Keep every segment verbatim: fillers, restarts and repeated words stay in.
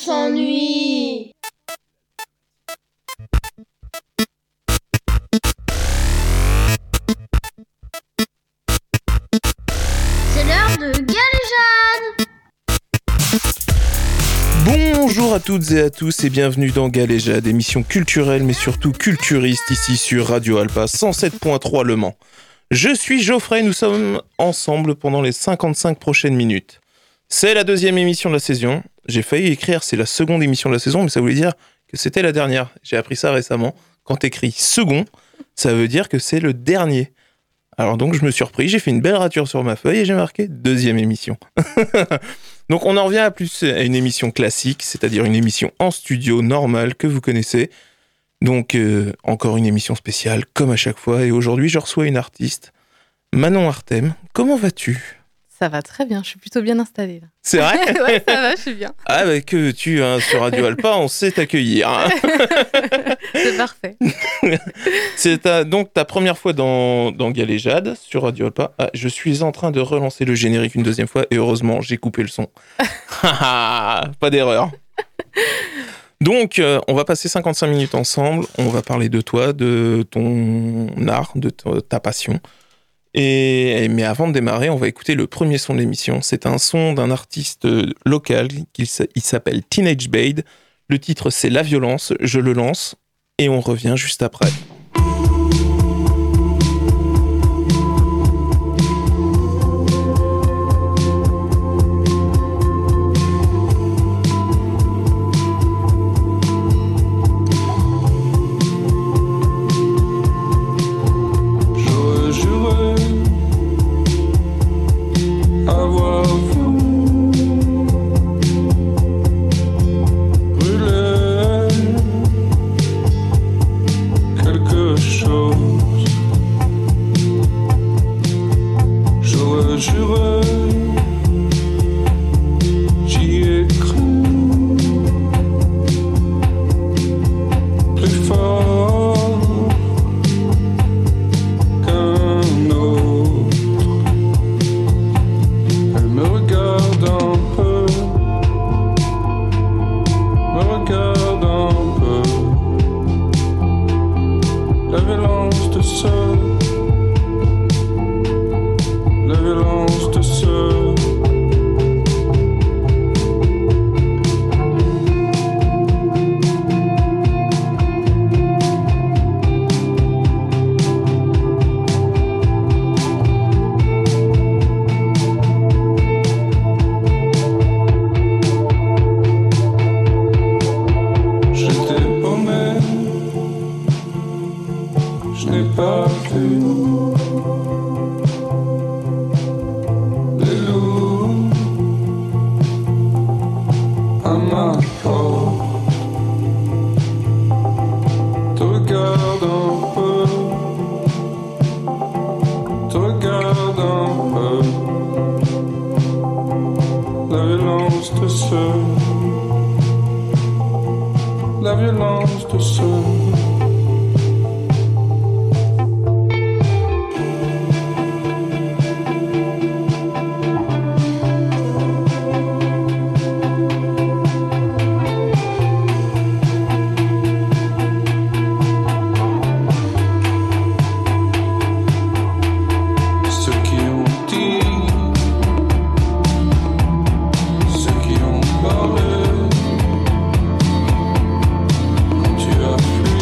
s'ennuie. C'est l'heure de Galéjade. Bonjour à toutes et à tous et bienvenue dans Galéjade, émission culturelle mais surtout culturiste ici sur Radio Alpa cent sept point trois Le Mans. Je suis Geoffrey, nous sommes ensemble pendant les cinquante-cinq prochaines minutes. C'est la deuxième émission de la saison. J'ai failli écrire c'est la seconde émission de la saison, mais ça voulait dire que c'était la dernière. J'ai appris ça récemment. Quand t'écris second, ça veut dire que c'est le dernier. Alors donc je me suis repris, j'ai fait une belle rature sur ma feuille et j'ai marqué deuxième émission. Donc on en revient à plus à une émission classique, c'est-à-dire une émission en studio normale que vous connaissez. Donc euh, encore une émission spéciale comme à chaque fois. Et aujourd'hui je reçois une artiste, Manon Artem. Comment vas-tu ? Ça va très bien, je suis plutôt bien installée là. C'est vrai ? Ouais, ça va, je suis bien. Ah bah que tu, hein, sur Radio Alpa, on sait t'accueillir. Hein. C'est parfait. C'est ta, donc ta première fois dans, dans Galéjade sur Radio Alpa. Ah, je suis en train de relancer le générique une deuxième fois et heureusement j'ai coupé le son. Pas d'erreur. Donc euh, on va passer cinquante-cinq minutes ensemble, on va parler de toi, de ton art, de ta, ta passion. Et, mais avant de démarrer, on va écouter le premier son de l'émission. C'est un son d'un artiste local, il s'appelle Teenage Bade. Le titre c'est La Violence, je le lance et on revient juste après. Tu as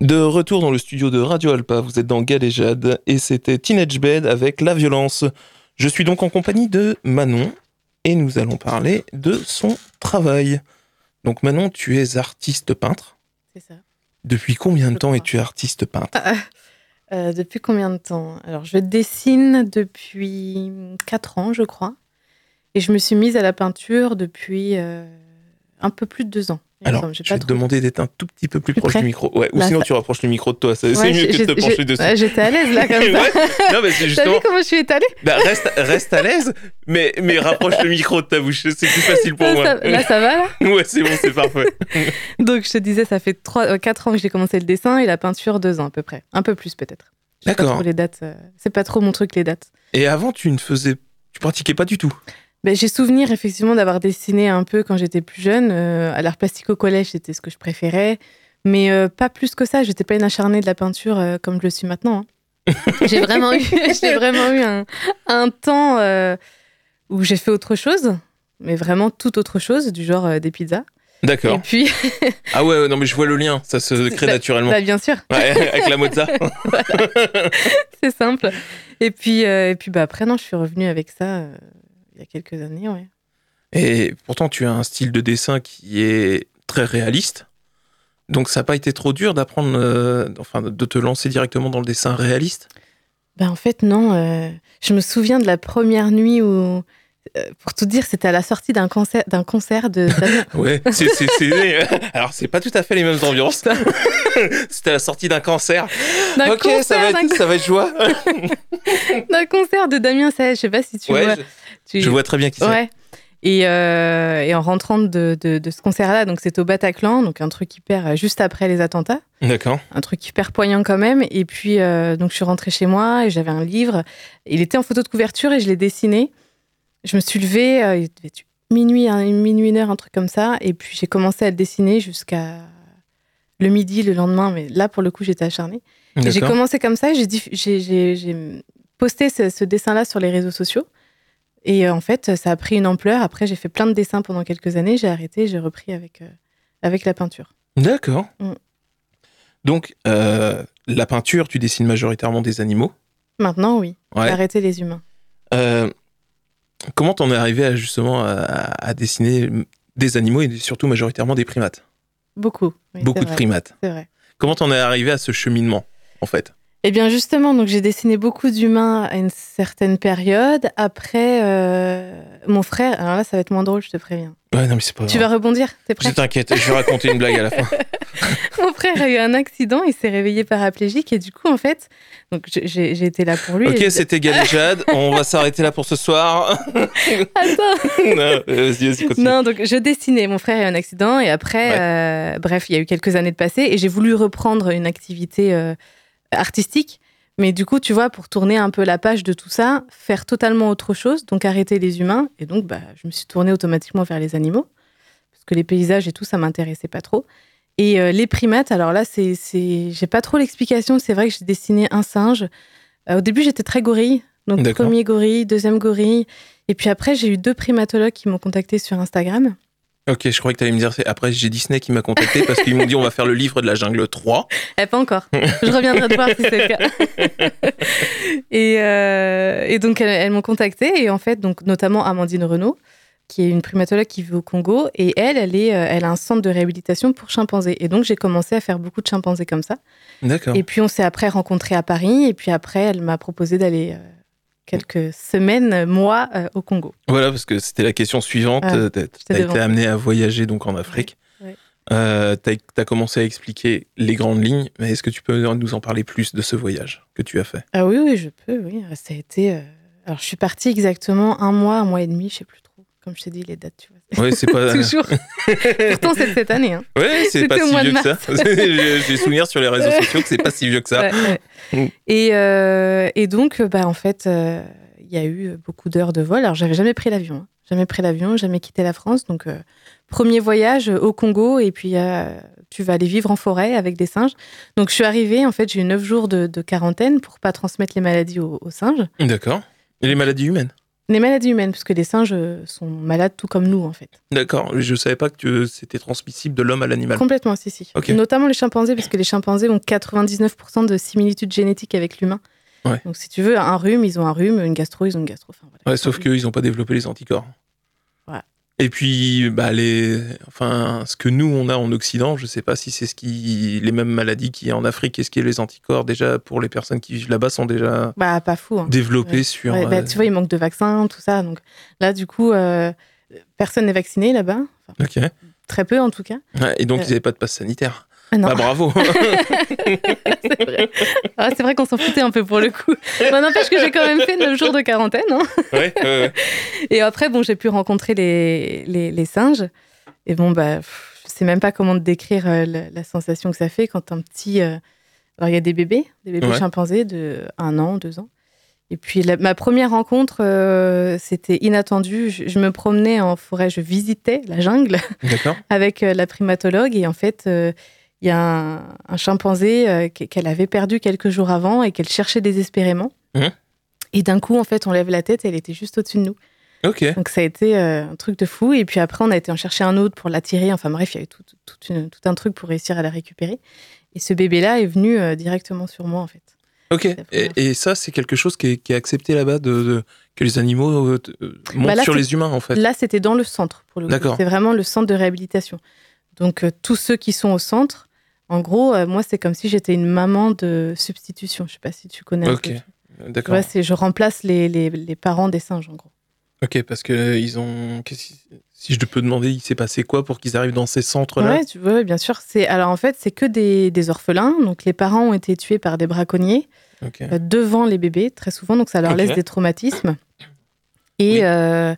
De retour dans le studio de Radio Alpa, vous êtes dans Galéjade et c'était Teenage Bed avec La Violence. Je suis donc en compagnie de Manon et nous allons parler de son travail. Donc Manon, tu es artiste peintre. C'est ça. Depuis combien de Je temps crois. es-tu artiste peintre? Ah, euh, depuis combien de temps? Alors, je dessine depuis quatre ans, je crois. Et je me suis mise à la peinture depuis euh, un peu plus de deux ans. il me Alors, semble. J'ai je pas vais te trop- demander d'être un tout petit peu plus Plus proche près. du micro. Ouais, ou Là, sinon ça- tu rapproches le micro de toi. C'est c'est Ouais, mieux j'ai- que de te j'ai- pencher j'ai- dessus. ouais, J'étais à l'aise là, comme ça. Ouais. Non, mais c'est T'as justement... vu comment je suis étalée? Bah, reste, reste à l'aise, mais, mais rapproche le micro de ta bouche. C'est plus facile pour Là, moi. ça, là, ça va, là? Ouais, c'est bon, c'est parfait. Donc, je te disais, ça fait quatre ans que j'ai commencé le dessin et la peinture, deux ans à peu près. Un peu plus, peut-être. Je sais pas D'accord. trop les dates. euh, C'est pas trop mon truc, les dates. Et avant, tu ne faisais... Tu pratiquais pas du tout. Ben, j'ai souvenir effectivement d'avoir dessiné un peu quand j'étais plus jeune. Euh, à l'art plastique au collège, c'était ce que je préférais. Mais euh, pas plus que ça. J'étais pas une acharnée de la peinture euh, comme je le suis maintenant. hein. J'ai vraiment eu, j'ai vraiment eu un, un temps euh, où j'ai fait autre chose, mais vraiment toute autre chose, du genre euh, des pizzas. Et D'accord. puis, Ah ouais, ouais, non, mais je vois le lien. Ça se crée Bah, naturellement. bah, bien sûr, Ouais, avec la mozza. c'est simple. Et puis, euh, et puis bah, après, non, je suis revenue avec ça euh, il y a quelques années. Ouais. Et pourtant, tu as un style de dessin qui est très réaliste. Donc, ça n'a pas été trop dur d'apprendre, euh, enfin, de te lancer directement dans le dessin réaliste. Ben, en fait, non. euh, je me souviens de la première nuit où, euh, pour tout dire, c'était à la sortie d'un concert, d'un concert de Damien. Ouais, c'est, c'est, c'est... Alors, c'est pas tout à fait les mêmes ambiances. C'était à la sortie d'un cancer. D'un Ok, concert, ça va d'un, être, ça va être joie. d'un concert de Damien Sey. Je sais pas si tu Ouais, vois. je, Tu- je vois très bien qui c'est. Ouais. Et, euh, et en rentrant de, de, de ce concert-là, donc c'était au Bataclan, donc un truc hyper euh, juste après les attentats, D'accord. un truc hyper poignant quand même. Et puis euh, donc je suis rentrée chez moi et j'avais un livre. Il était en photo de couverture et je l'ai dessiné. Je me suis levée, euh, il devait être minuit, hein, minuit une heure, un truc comme ça. Et puis j'ai commencé à le dessiner jusqu'à le midi, le lendemain. Mais là pour le coup j'étais acharnée. Et j'ai D'accord. commencé comme ça. Et j'ai, diff- j'ai, j'ai, j'ai posté ce, ce dessin-là sur les réseaux sociaux. Et euh, en fait, ça a pris une ampleur. Après, j'ai fait plein de dessins pendant quelques années. J'ai arrêté, j'ai repris avec, euh, avec la peinture. D'accord. Mm. Donc, euh, la peinture, tu dessines majoritairement des animaux. Maintenant, oui. J'ai Ouais. arrêté les humains. Euh, comment t'en es arrivé à, justement à, à dessiner des animaux et surtout majoritairement des primates? Beaucoup. Oui, Beaucoup c'est de vrai, primates. C'est vrai. Comment t'en es arrivé à ce cheminement, en fait? Eh bien, justement, donc j'ai dessiné beaucoup d'humains à une certaine période. Après, euh, mon frère... Alors là, ça va être moins drôle, je te préviens. Ouais, non, mais c'est pas Tu grave. vas rebondir? T'es prêt? Je t'inquiète, je vais raconter une blague à la fin. Mon frère a eu un accident, il s'est réveillé paraplégique. Et du coup, en fait... Donc, j'ai, j'ai été là pour lui. Ok, et- c'était Galéjade. On va s'arrêter là pour ce soir. Attends. Non, vas-y, vas-y, continue. Non, donc je dessinais. Mon frère a eu un accident et après, euh, bref, il y a eu quelques années de passé et j'ai voulu reprendre une activité euh, artistique. Mais du coup, tu vois, pour tourner un peu la page de tout ça, faire totalement autre chose, donc arrêter les humains. Et donc, bah, je me suis tournée automatiquement vers les animaux parce que les paysages et tout, ça m'intéressait pas trop. Et euh, les primates, alors là, c'est, c'est... j'ai pas trop l'explication. C'est vrai que j'ai dessiné un singe. Euh, au début, j'étais très gorille. Donc, D'accord. premier gorille, deuxième gorille. Et puis après, j'ai eu deux primatologues qui m'ont contacté sur Instagram. Ok, je croyais que tu allais me dire, c'est après j'ai Disney qui m'a contacté parce qu'ils m'ont dit on va faire le livre de la jungle trois. Eh, pas encore. Je reviendrai te voir si c'est le cas. et, euh, et donc, elles, elles m'ont contacté. Et en fait, donc, notamment Amandine Renaud, qui est une primatologue qui vit au Congo. Et elle, elle, est, euh, elle a un centre de réhabilitation pour chimpanzés. Et donc, j'ai commencé à faire beaucoup de chimpanzés comme ça. D'accord. Et puis, on s'est après rencontrés à Paris. Et puis après, elle m'a proposé d'aller... Euh, quelques semaines, mois euh, au Congo. Voilà, parce que c'était la question suivante. Ah, T'as j'étais t'as été devant. amené à voyager donc en Afrique. Ouais, ouais. Euh, t'as as commencé à expliquer les grandes lignes, mais est-ce que tu peux nous en parler plus de ce voyage que tu as fait? Ah oui, oui, je peux, oui. Ça a été... euh, Alors, je suis partie exactement un mois, un mois et demi, je sais plus trop. Comme je t'ai dit, les dates, tu vois. Ouais, c'est pas. Toujours. Pourtant, c'est de cette année. Hein. Ouais, c'est C'était pas au si mois vieux de que ça. J'ai j'ai souvenir sur les réseaux sociaux que c'est pas si vieux que ça. Ouais, ouais. Mm. Et, euh, et donc, bah, en fait, euh, il y a eu beaucoup d'heures de vol. Alors, j'avais jamais pris l'avion. Hein. Jamais pris l'avion, jamais quitté la France. Donc, euh, premier voyage au Congo. Et puis, euh, tu vas aller vivre en forêt avec des singes. Donc, je suis arrivée. En fait, j'ai eu neuf jours de, de quarantaine pour pas transmettre les maladies aux, aux singes. D'accord. Et les maladies humaines? Les maladies humaines, parce que les singes sont malades tout comme nous, en fait. D'accord, je savais pas que c'était transmissible de l'homme à l'animal. Complètement, si, si. Okay. Notamment les chimpanzés, parce que les chimpanzés ont quatre-vingt-dix-neuf pour cent de similitude génétique avec l'humain. Ouais. Donc si tu veux, un rhume, ils ont un rhume, une gastro, ils ont une gastro. Enfin, voilà. Ouais, sauf qu'eux, ils n'ont pas développé les anticorps. Ouais. Et puis, bah, les... enfin, ce que nous, on a en Occident, je sais pas si c'est ce qui... les mêmes maladies qu'il y a en Afrique. Est-ce que les anticorps, déjà, pour les personnes qui vivent là-bas, sont déjà bah, pas fou, hein. développés ouais. sur... Ouais, bah, tu vois, il manque de vaccins, tout ça. Donc là, du coup, euh, personne n'est vacciné là-bas. Enfin, ok. Très peu, en tout cas. Ouais, et donc, euh... ils n'avaient pas de passe sanitaire. Non. Bah, bravo. c'est vrai, ah, c'est vrai qu'on s'en foutait un peu pour le coup. Mais n'empêche que j'ai quand même fait neuf jours de quarantaine. Hein. Ouais, ouais, ouais. Et après, bon, j'ai pu rencontrer les, les, les singes. Et bon, bah, pff, je sais même pas comment te décrire euh, la, la sensation que ça fait quand un petit... Euh... Alors, il y a des bébés, des bébés ouais. chimpanzés de un an, deux ans. Et puis, la, ma première rencontre, euh, c'était inattendu. Je, je me promenais en forêt, je visitais la jungle D'accord. avec euh, la primatologue. Et en fait... Euh, il y a un, un chimpanzé euh, qu'elle avait perdu quelques jours avant et qu'elle cherchait désespérément. Mmh. Et d'un coup, en fait, on lève la tête et elle était juste au-dessus de nous. Ok. Donc, ça a été euh, un truc de fou. Et puis après, on a été en chercher un autre pour l'attirer. Enfin bref, il y avait tout, tout, une, tout un truc pour réussir à la récupérer. Et ce bébé-là est venu euh, directement sur moi, en fait. Ok. Et, et ça, c'est quelque chose qui est, qui est accepté là-bas, de, de, que les animaux euh, montent bah là, sur les humains, en fait. Là, c'était dans le centre, pour le coup. D'accord. C'est vraiment le centre de réhabilitation. Donc, euh, tous ceux qui sont au centre, en gros, euh, moi, c'est comme si j'étais une maman de substitution. Je ne sais pas si tu connais un Ok, peu. d'accord. Ouais, c'est, je remplace les, les, les parents des singes, en gros. Ok, parce que ils ont... Si je peux demander, il s'est passé quoi pour qu'ils arrivent dans ces centres-là ? Ouais, tu veux, bien sûr. C'est... Alors, en fait, c'est que des, des orphelins. Donc, les parents ont été tués par des braconniers okay. euh, devant les bébés, très souvent. Donc, ça leur okay. laisse des traumatismes. Et... Oui. Euh,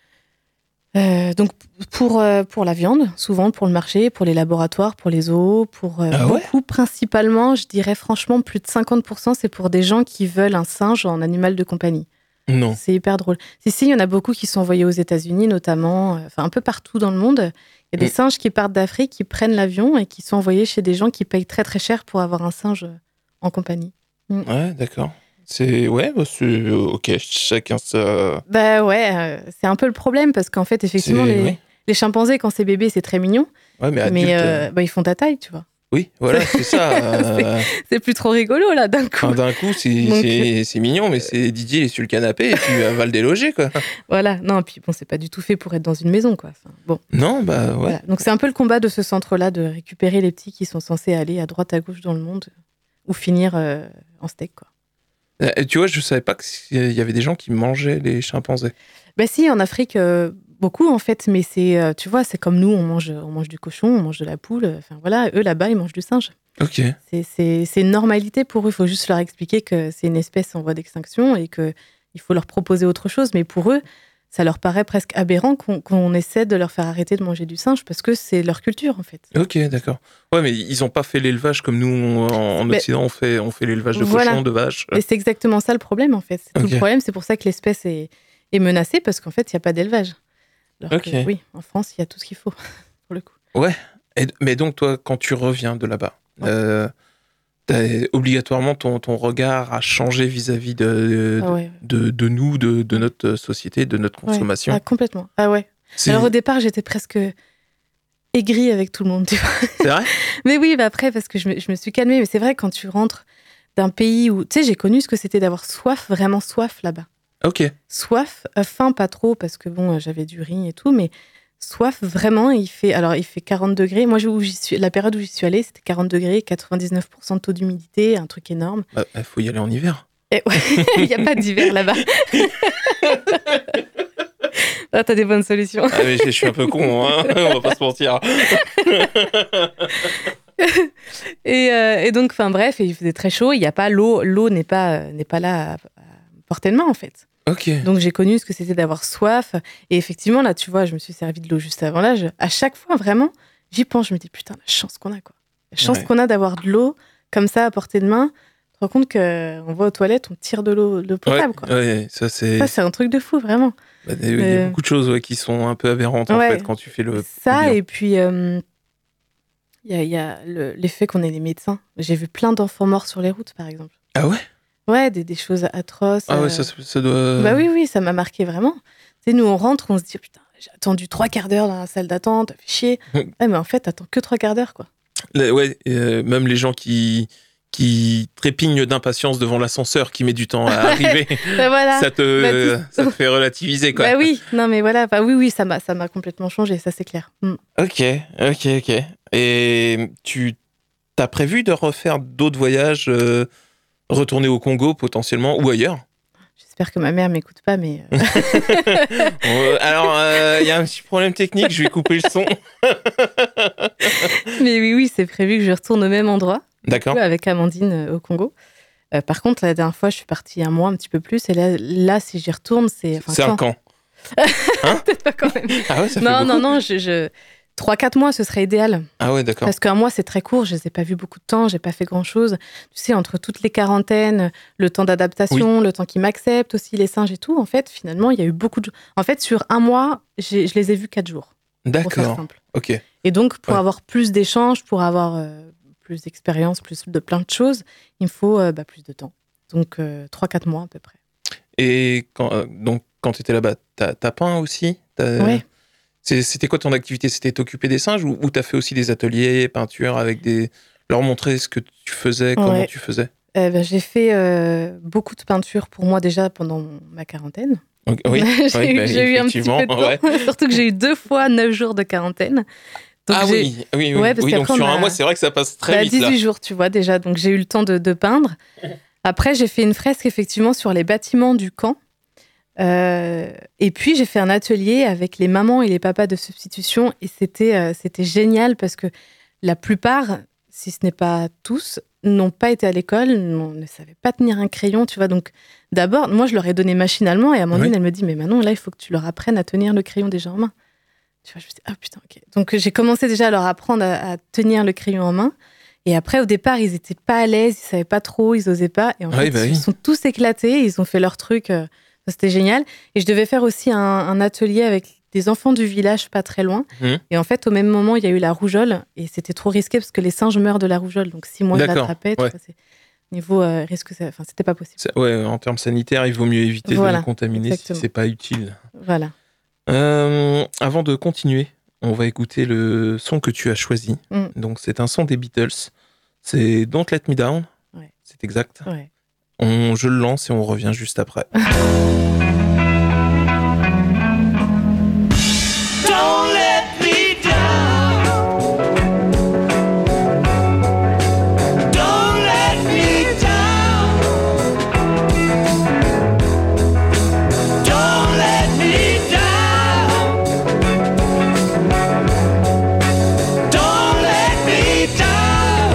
Euh, donc pour, euh, pour la viande, souvent pour le marché, pour les laboratoires, pour les zoos, pour euh, ah beaucoup, ouais principalement, je dirais franchement, plus de cinquante pour cent, c'est pour des gens qui veulent un singe en animal de compagnie. Non. C'est hyper drôle. Si, si, il y en a beaucoup qui sont envoyés aux États-Unis, notamment, euh, enfin un peu partout dans le monde. Il y a des mmh. singes qui partent d'Afrique, qui prennent l'avion et qui sont envoyés chez des gens qui payent très très cher pour avoir un singe en compagnie. Mmh. Ouais, d'accord. C'est ouais, bah c'est ok, chacun ça. Bah ouais, euh, c'est un peu le problème parce qu'en fait, effectivement, les, oui. les chimpanzés quand c'est bébé, c'est très mignon. Ouais, mais, mais adulte, euh, bah, ils font ta taille, tu vois. Oui, voilà, c'est ça. Euh... c'est, c'est plus trop rigolo là, d'un coup. Enfin, d'un coup, c'est, Donc, c'est, c'est mignon, mais c'est Didier il est sur le canapé et tu vas le déloger, quoi. Voilà, non, puis bon, c'est pas du tout fait pour être dans une maison, quoi. Enfin, bon. Non, bah ouais. Voilà. Donc c'est un peu le combat de ce centre-là de récupérer les petits qui sont censés aller à droite à gauche dans le monde ou finir euh, en steak, quoi. Et tu vois, je savais pas qu'il y avait des gens qui mangeaient les chimpanzés. Bah si, en Afrique, euh, beaucoup en fait, mais c'est, euh, tu vois, c'est comme nous, on mange, on mange du cochon, on mange de la poule, enfin voilà, eux là-bas, ils mangent du singe. Ok. C'est, c'est, c'est une normalité pour eux, il faut juste leur expliquer que c'est une espèce en voie d'extinction et qu'il faut leur proposer autre chose, mais pour eux, ça leur paraît presque aberrant qu'on, qu'on essaie de leur faire arrêter de manger du singe parce que c'est leur culture, en fait. Ok, d'accord. Ouais, mais ils n'ont pas fait l'élevage comme nous, en, en Occident, on fait, on fait l'élevage de voilà. cochons, de vaches. Et c'est exactement ça le problème, en fait. C'est okay. tout le problème, c'est pour ça que l'espèce est, est menacée parce qu'en fait, il n'y a pas d'élevage. Alors okay. que, oui, en France, il y a tout ce qu'il faut, pour le coup. Ouais, Et, mais donc toi, quand tu reviens de là-bas, ouais. euh, obligatoirement, ton, ton regard a changé vis-à-vis de, ah ouais. de, de nous, de, de notre société, de notre consommation. Ouais. Ah, complètement. Ah ouais. C'est... Alors au départ, j'étais presque aigrie avec tout le monde, tu vois. C'est vrai ? Mais oui, bah après, parce que je me, je me suis calmée. Mais c'est vrai, quand tu rentres d'un pays où... Tu sais, j'ai connu ce que c'était d'avoir soif, vraiment soif là-bas. Ok. Soif, euh, faim pas trop, parce que bon, j'avais du riz et tout, mais soif, vraiment, il fait... Alors, il fait quarante degrés. Moi, où j'y suis... la période où j'y suis allée, c'était quarante degrés, quatre-vingt-dix-neuf pour cent de taux d'humidité, un truc énorme. Bah, il faut y aller en hiver. Et ouais, il n'y a pas d'hiver là-bas. Ah, t'as des bonnes solutions. Ah, mais je suis un peu con, hein. On va pas se mentir. et, euh, et donc, enfin bref, il faisait très chaud. Il y a pas l'eau, l'eau n'est pas n'est pas là à, à portée de main en fait. Ok. Donc j'ai connu ce que c'était d'avoir soif. Et effectivement là, tu vois, je me suis servi de l'eau juste avant là. Je, à chaque fois vraiment, j'y pense, je me dis putain la chance qu'on a quoi. La chance ouais. qu'on a d'avoir de l'eau comme ça à portée de main. Tu te rends compte qu'on va aux toilettes, on tire de l'eau, de l'eau potable ouais, quoi. Ouais, ça c'est. Ça c'est un truc de fou vraiment. Bah, il y a euh... beaucoup de choses ouais, qui sont un peu aberrantes ouais, en fait quand tu fais le. Ça le et puis. Euh... Il y a, il y a le, l'effet qu'on est des médecins. J'ai vu plein d'enfants morts sur les routes, par exemple. Ah ouais ? Ouais, des, des choses atroces. Ah ouais, euh... ça, ça doit... Bah oui, oui, ça m'a marqué vraiment. Tu sais, nous, on rentre, on se dit, putain, j'ai attendu trois quarts d'heure dans la salle d'attente, ça fait chier. Ouais, mais en fait, t'attends que trois quarts d'heure, quoi. Là, ouais, euh, même les gens qui, qui trépignent d'impatience devant l'ascenseur qui met du temps à arriver, bah voilà. ça, te, bah, ça te fait relativiser, quoi. Bah oui, non, mais voilà, bah oui, oui, ça m'a, ça m'a complètement changé, ça c'est clair. Mm. Ok, ok, ok. Et tu as prévu de refaire d'autres voyages, euh, retourner au Congo potentiellement, ou ailleurs? J'espère que ma mère m'écoute pas, mais... Euh... euh, alors, il euh, y a un petit problème technique, je vais couper le son. mais oui, oui, c'est prévu que je retourne au même endroit. D'accord. Coup, avec Amandine euh, au Congo. Euh, par contre, la dernière fois, je suis partie un mois, un petit peu plus. Et là, là si j'y retourne, c'est... C'est quand... un camp. Hein? Peut-être pas quand même. Ah ouais, ça fait non, beaucoup. non, non, je... je... trois quatre mois, ce serait idéal. Ah ouais, d'accord. Parce qu'un mois, c'est très court. Je les ai pas vus beaucoup de temps. J'ai pas fait grand-chose. Tu sais, entre toutes les quarantaines, le temps d'adaptation, oui. le temps qu'ils m'acceptent aussi, les singes et tout, en fait, finalement, il y a eu beaucoup de... En fait, sur un mois, j'ai... je les ai vus quatre jours. D'accord. Pour faire simple. Ok. Et donc, pour ouais. avoir plus d'échanges, pour avoir euh, plus d'expérience, plus de plein de choses, il me faut euh, bah, plus de temps. Donc, euh, trois quatre mois à peu près. Et quand, euh, donc, quand tu étais là-bas, t'as, t'as peint aussi? Oui. C'était quoi ton activité? C'était t'occuper des singes ou, ou t'as fait aussi des ateliers, peinture, avec des... leur montrer ce que tu faisais, comment ouais. tu faisais? euh, ben, J'ai fait euh, beaucoup de peinture pour moi déjà pendant ma quarantaine. Okay. Oui, j'ai oui, eu, bah, j'ai eu un petit peu de temps, ouais. Surtout que j'ai eu deux fois neuf jours de quarantaine. Donc ah oui, oui, oui, ouais, parce oui donc sur a... un mois, c'est vrai que ça passe très bah, vite. dix-huit là. jours, tu vois, déjà. Donc j'ai eu le temps de, de peindre. Après, j'ai fait une fresque, effectivement, sur les bâtiments du camp. Euh, et puis, j'ai fait un atelier avec les mamans et les papas de substitution. Et c'était, euh, c'était génial parce que la plupart, si ce n'est pas tous, n'ont pas été à l'école, ne savaient pas tenir un crayon, tu vois. Donc, d'abord, moi, je leur ai donné machinalement. Et Amandine, oui. elle me dit, mais Manon, là, il faut que tu leur apprennes à tenir le crayon déjà en main. Tu vois, je me dis, ah putain, ok. Donc, j'ai commencé déjà à leur apprendre à, à tenir le crayon en main. Et après, au départ, ils n'étaient pas à l'aise, ils ne savaient pas trop, ils n'osaient pas. Et en oui, fait, bah ils oui. sont tous éclatés, ils ont fait leur truc. Euh, c'était génial. Et je devais faire aussi un, un atelier avec des enfants du village pas très loin. Mmh. Et en fait, au même moment, il y a eu la rougeole. Et c'était trop risqué parce que les singes meurent de la rougeole. Donc, si moi, D'accord. je l'attrapais, ouais. c'est, niveau euh, risque, c'est, enfin, c'était pas possible. C'est, ouais, en termes sanitaires, il vaut mieux éviter voilà, de le contaminer exactement. Si c'est pas utile. Voilà. Euh, avant de continuer, on va écouter le son que tu as choisi. Mm. Donc, c'est un son des Beatles. C'est Don't Let Me Down. Ouais. C'est exact. Ouais. On, je le lance et on revient juste après. Don't let me down. Don't let me down. Don't let me down. Don't let me down.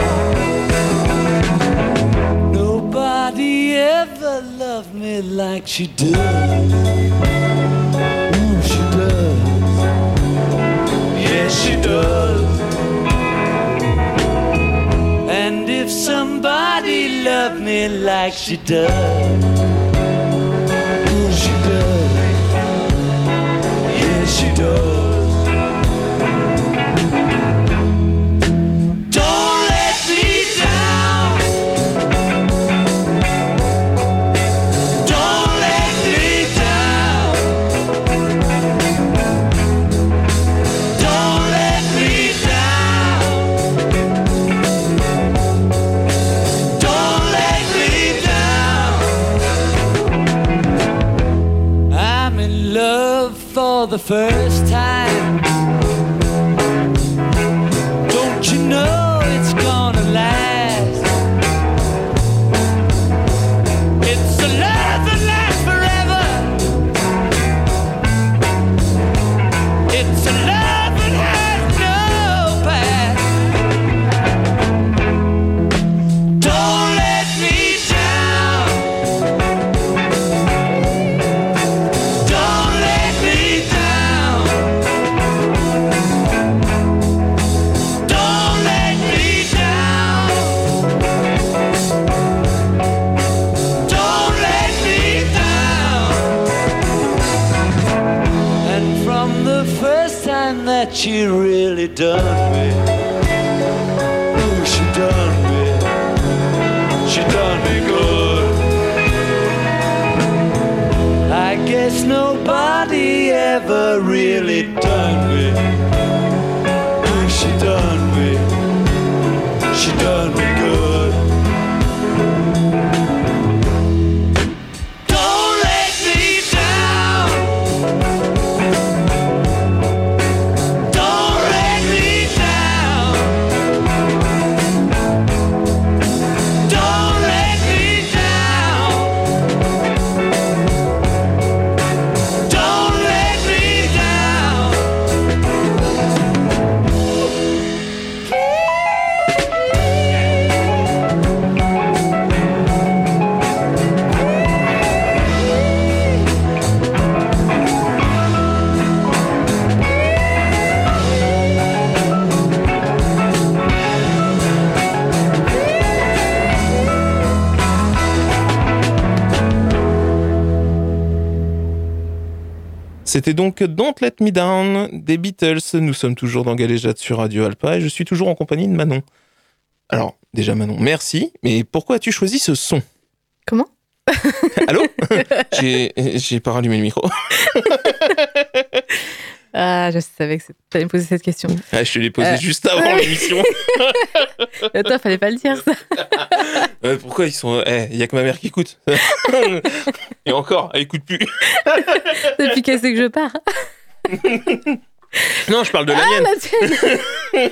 Nobody ever loved me like she does. Ooh, she does. Yes, she does. And if somebody loved me like she does, ooh, she does. Yes, she does. Don't let me down. Don't let me down. Don't let me down. Don't let me down. I'm in love for the first time. Don't you know it's gonna last? It's a love that lasts forever. It's a love that has no past. Don't let me down. Don't let me down. Don't let me down. Don't let me down. And from the first time that she really done me, ooh, she done me, she done me good. guess nobody ever really done me. She done me, she done me good. Don't let me down. Don't let me down. Don't let me down. Don't let me down. C'était donc Don't Let Me Down des Beatles. Nous sommes toujours dans Galéjade sur Radio Alpa et je suis toujours en compagnie de Manon. Alors, déjà Manon, merci, mais pourquoi as-tu choisi ce son ? Comment ? Allô ? j'ai, j'ai pas rallumé le micro. Ah, je savais que tu allais me poser cette question. Ah, je te l'ai posé Euh, juste avant euh, l'émission. Attends, fallait pas le dire, ça. Euh, pourquoi ils sont... Il eh, y a que ma mère qui écoute. Et encore, elle écoute plus. Depuis qu'elle sait que je pars. Non, je parle de la Ah, mienne. la tienne.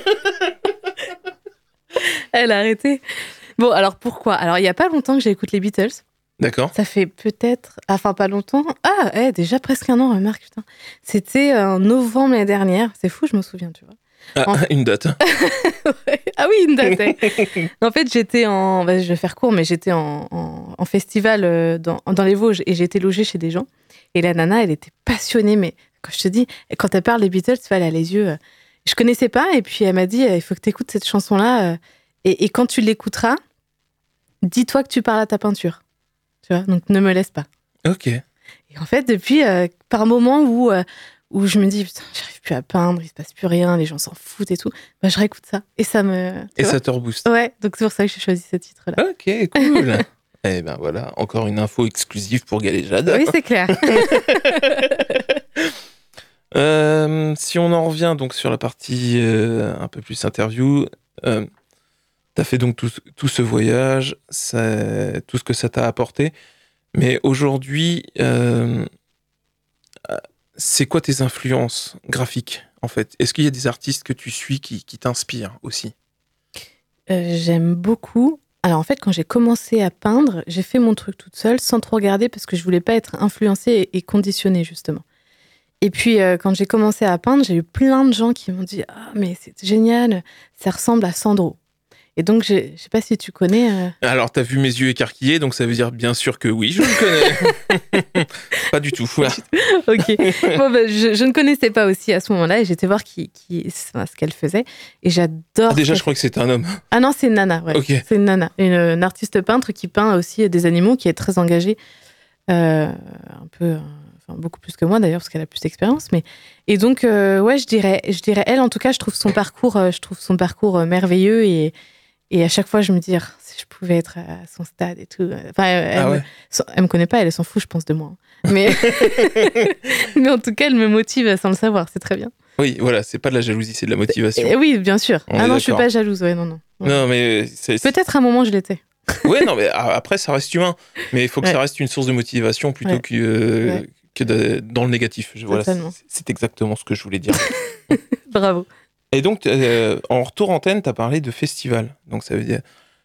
Elle a arrêté. Bon, alors pourquoi ? Alors, il y a pas longtemps que j'écoute les Beatles. D'accord. Ça fait peut-être... Enfin, pas longtemps. Ah, eh, déjà presque un an, remarque, putain. C'était en novembre l'année dernière. C'est fou, je me souviens, tu vois. Ah, En- une date. Ouais. Ah oui, une date. Ouais. En fait, j'étais en... bah, je vais faire court, mais j'étais en, en, en festival euh, dans, dans les Vosges et j'étais logée chez des gens. Et la nana, elle était passionnée, mais quand je te dis, quand elle parle des Beatles, tu vois, elle a les yeux... euh, Je connaissais pas, et puis elle m'a dit, euh, il faut que tu écoutes cette chanson-là, euh, et, et quand tu l'écouteras, dis-toi que tu parles à ta peinture. Tu vois, donc ne me laisse pas. Ok. Et en fait, depuis, euh, par moment où, euh, où je me dis, putain, j'arrive plus à peindre, il se passe plus rien, les gens s'en foutent et tout, bah, je réécoute ça. Et ça me... tu Et vois ça te rebooste. Ouais, donc c'est pour ça que j'ai choisi ce titre-là. Ok, cool. Eh ben voilà, encore une info exclusive pour Galéjade. Oui, c'est clair. Euh, si on en revient donc sur la partie euh, un peu plus interview, euh, t'as fait donc tout, tout ce voyage, ça, tout ce que ça t'a apporté, mais aujourd'hui, euh, c'est quoi tes influences graphiques en fait ? Est-ce qu'il y a des artistes que tu suis qui, qui t'inspirent aussi ? Euh, j'aime beaucoup. Alors en fait, quand j'ai commencé à peindre, j'ai fait mon truc toute seule, sans trop regarder, parce que je voulais pas être influencée et, et conditionnée, justement. Et puis, euh, quand j'ai commencé à peindre, j'ai eu plein de gens qui m'ont dit « Ah, mais c'est génial, ça ressemble à Sandro ». Et donc, je ne sais pas si tu connais... Euh... Alors, t'as vu mes yeux écarquillés, donc ça veut dire bien sûr que oui, je le connais. Pas du tout. Voilà. Ok. Bon, bah, je, je ne connaissais pas aussi à ce moment-là, et j'étais voir qui, qui, enfin, ce qu'elle faisait. Et j'adore... Ah, déjà, je crois que c'est un homme. Ah non, c'est une nana, ouais. Ok. C'est une nana, une, une artiste peintre qui peint aussi des animaux, qui est très engagée, euh, un peu... Enfin, beaucoup plus que moi d'ailleurs parce qu'elle a plus d'expérience, mais et donc euh, ouais, je dirais, je dirais elle en tout cas, je trouve son parcours, euh, je trouve son parcours euh, merveilleux et et à chaque fois je me dis ah, si je pouvais être à son stade et tout. Enfin, elle, Ah ouais. me, elle me connaît pas, elle s'en fout, je pense de moi. Mais mais en tout cas, elle me motive sans le savoir, c'est très bien. Oui, voilà, c'est pas de la jalousie, c'est de la motivation. Et, oui, bien sûr. On ah est non, je suis d'accord. pas jalouse, ouais, non, non. Ouais. Non, mais c'est... Peut-être à un moment je l'étais. Ouais, non, mais après ça reste humain, mais il faut que Ouais. ça reste une source de motivation plutôt Ouais. que euh, Ouais. que de- dans le négatif. Je- Voilà, c'est, Totalement. c'est exactement ce que je voulais dire. Bravo. Et donc, euh, en retour antenne, tu as parlé de festival. Donc, ça veut dire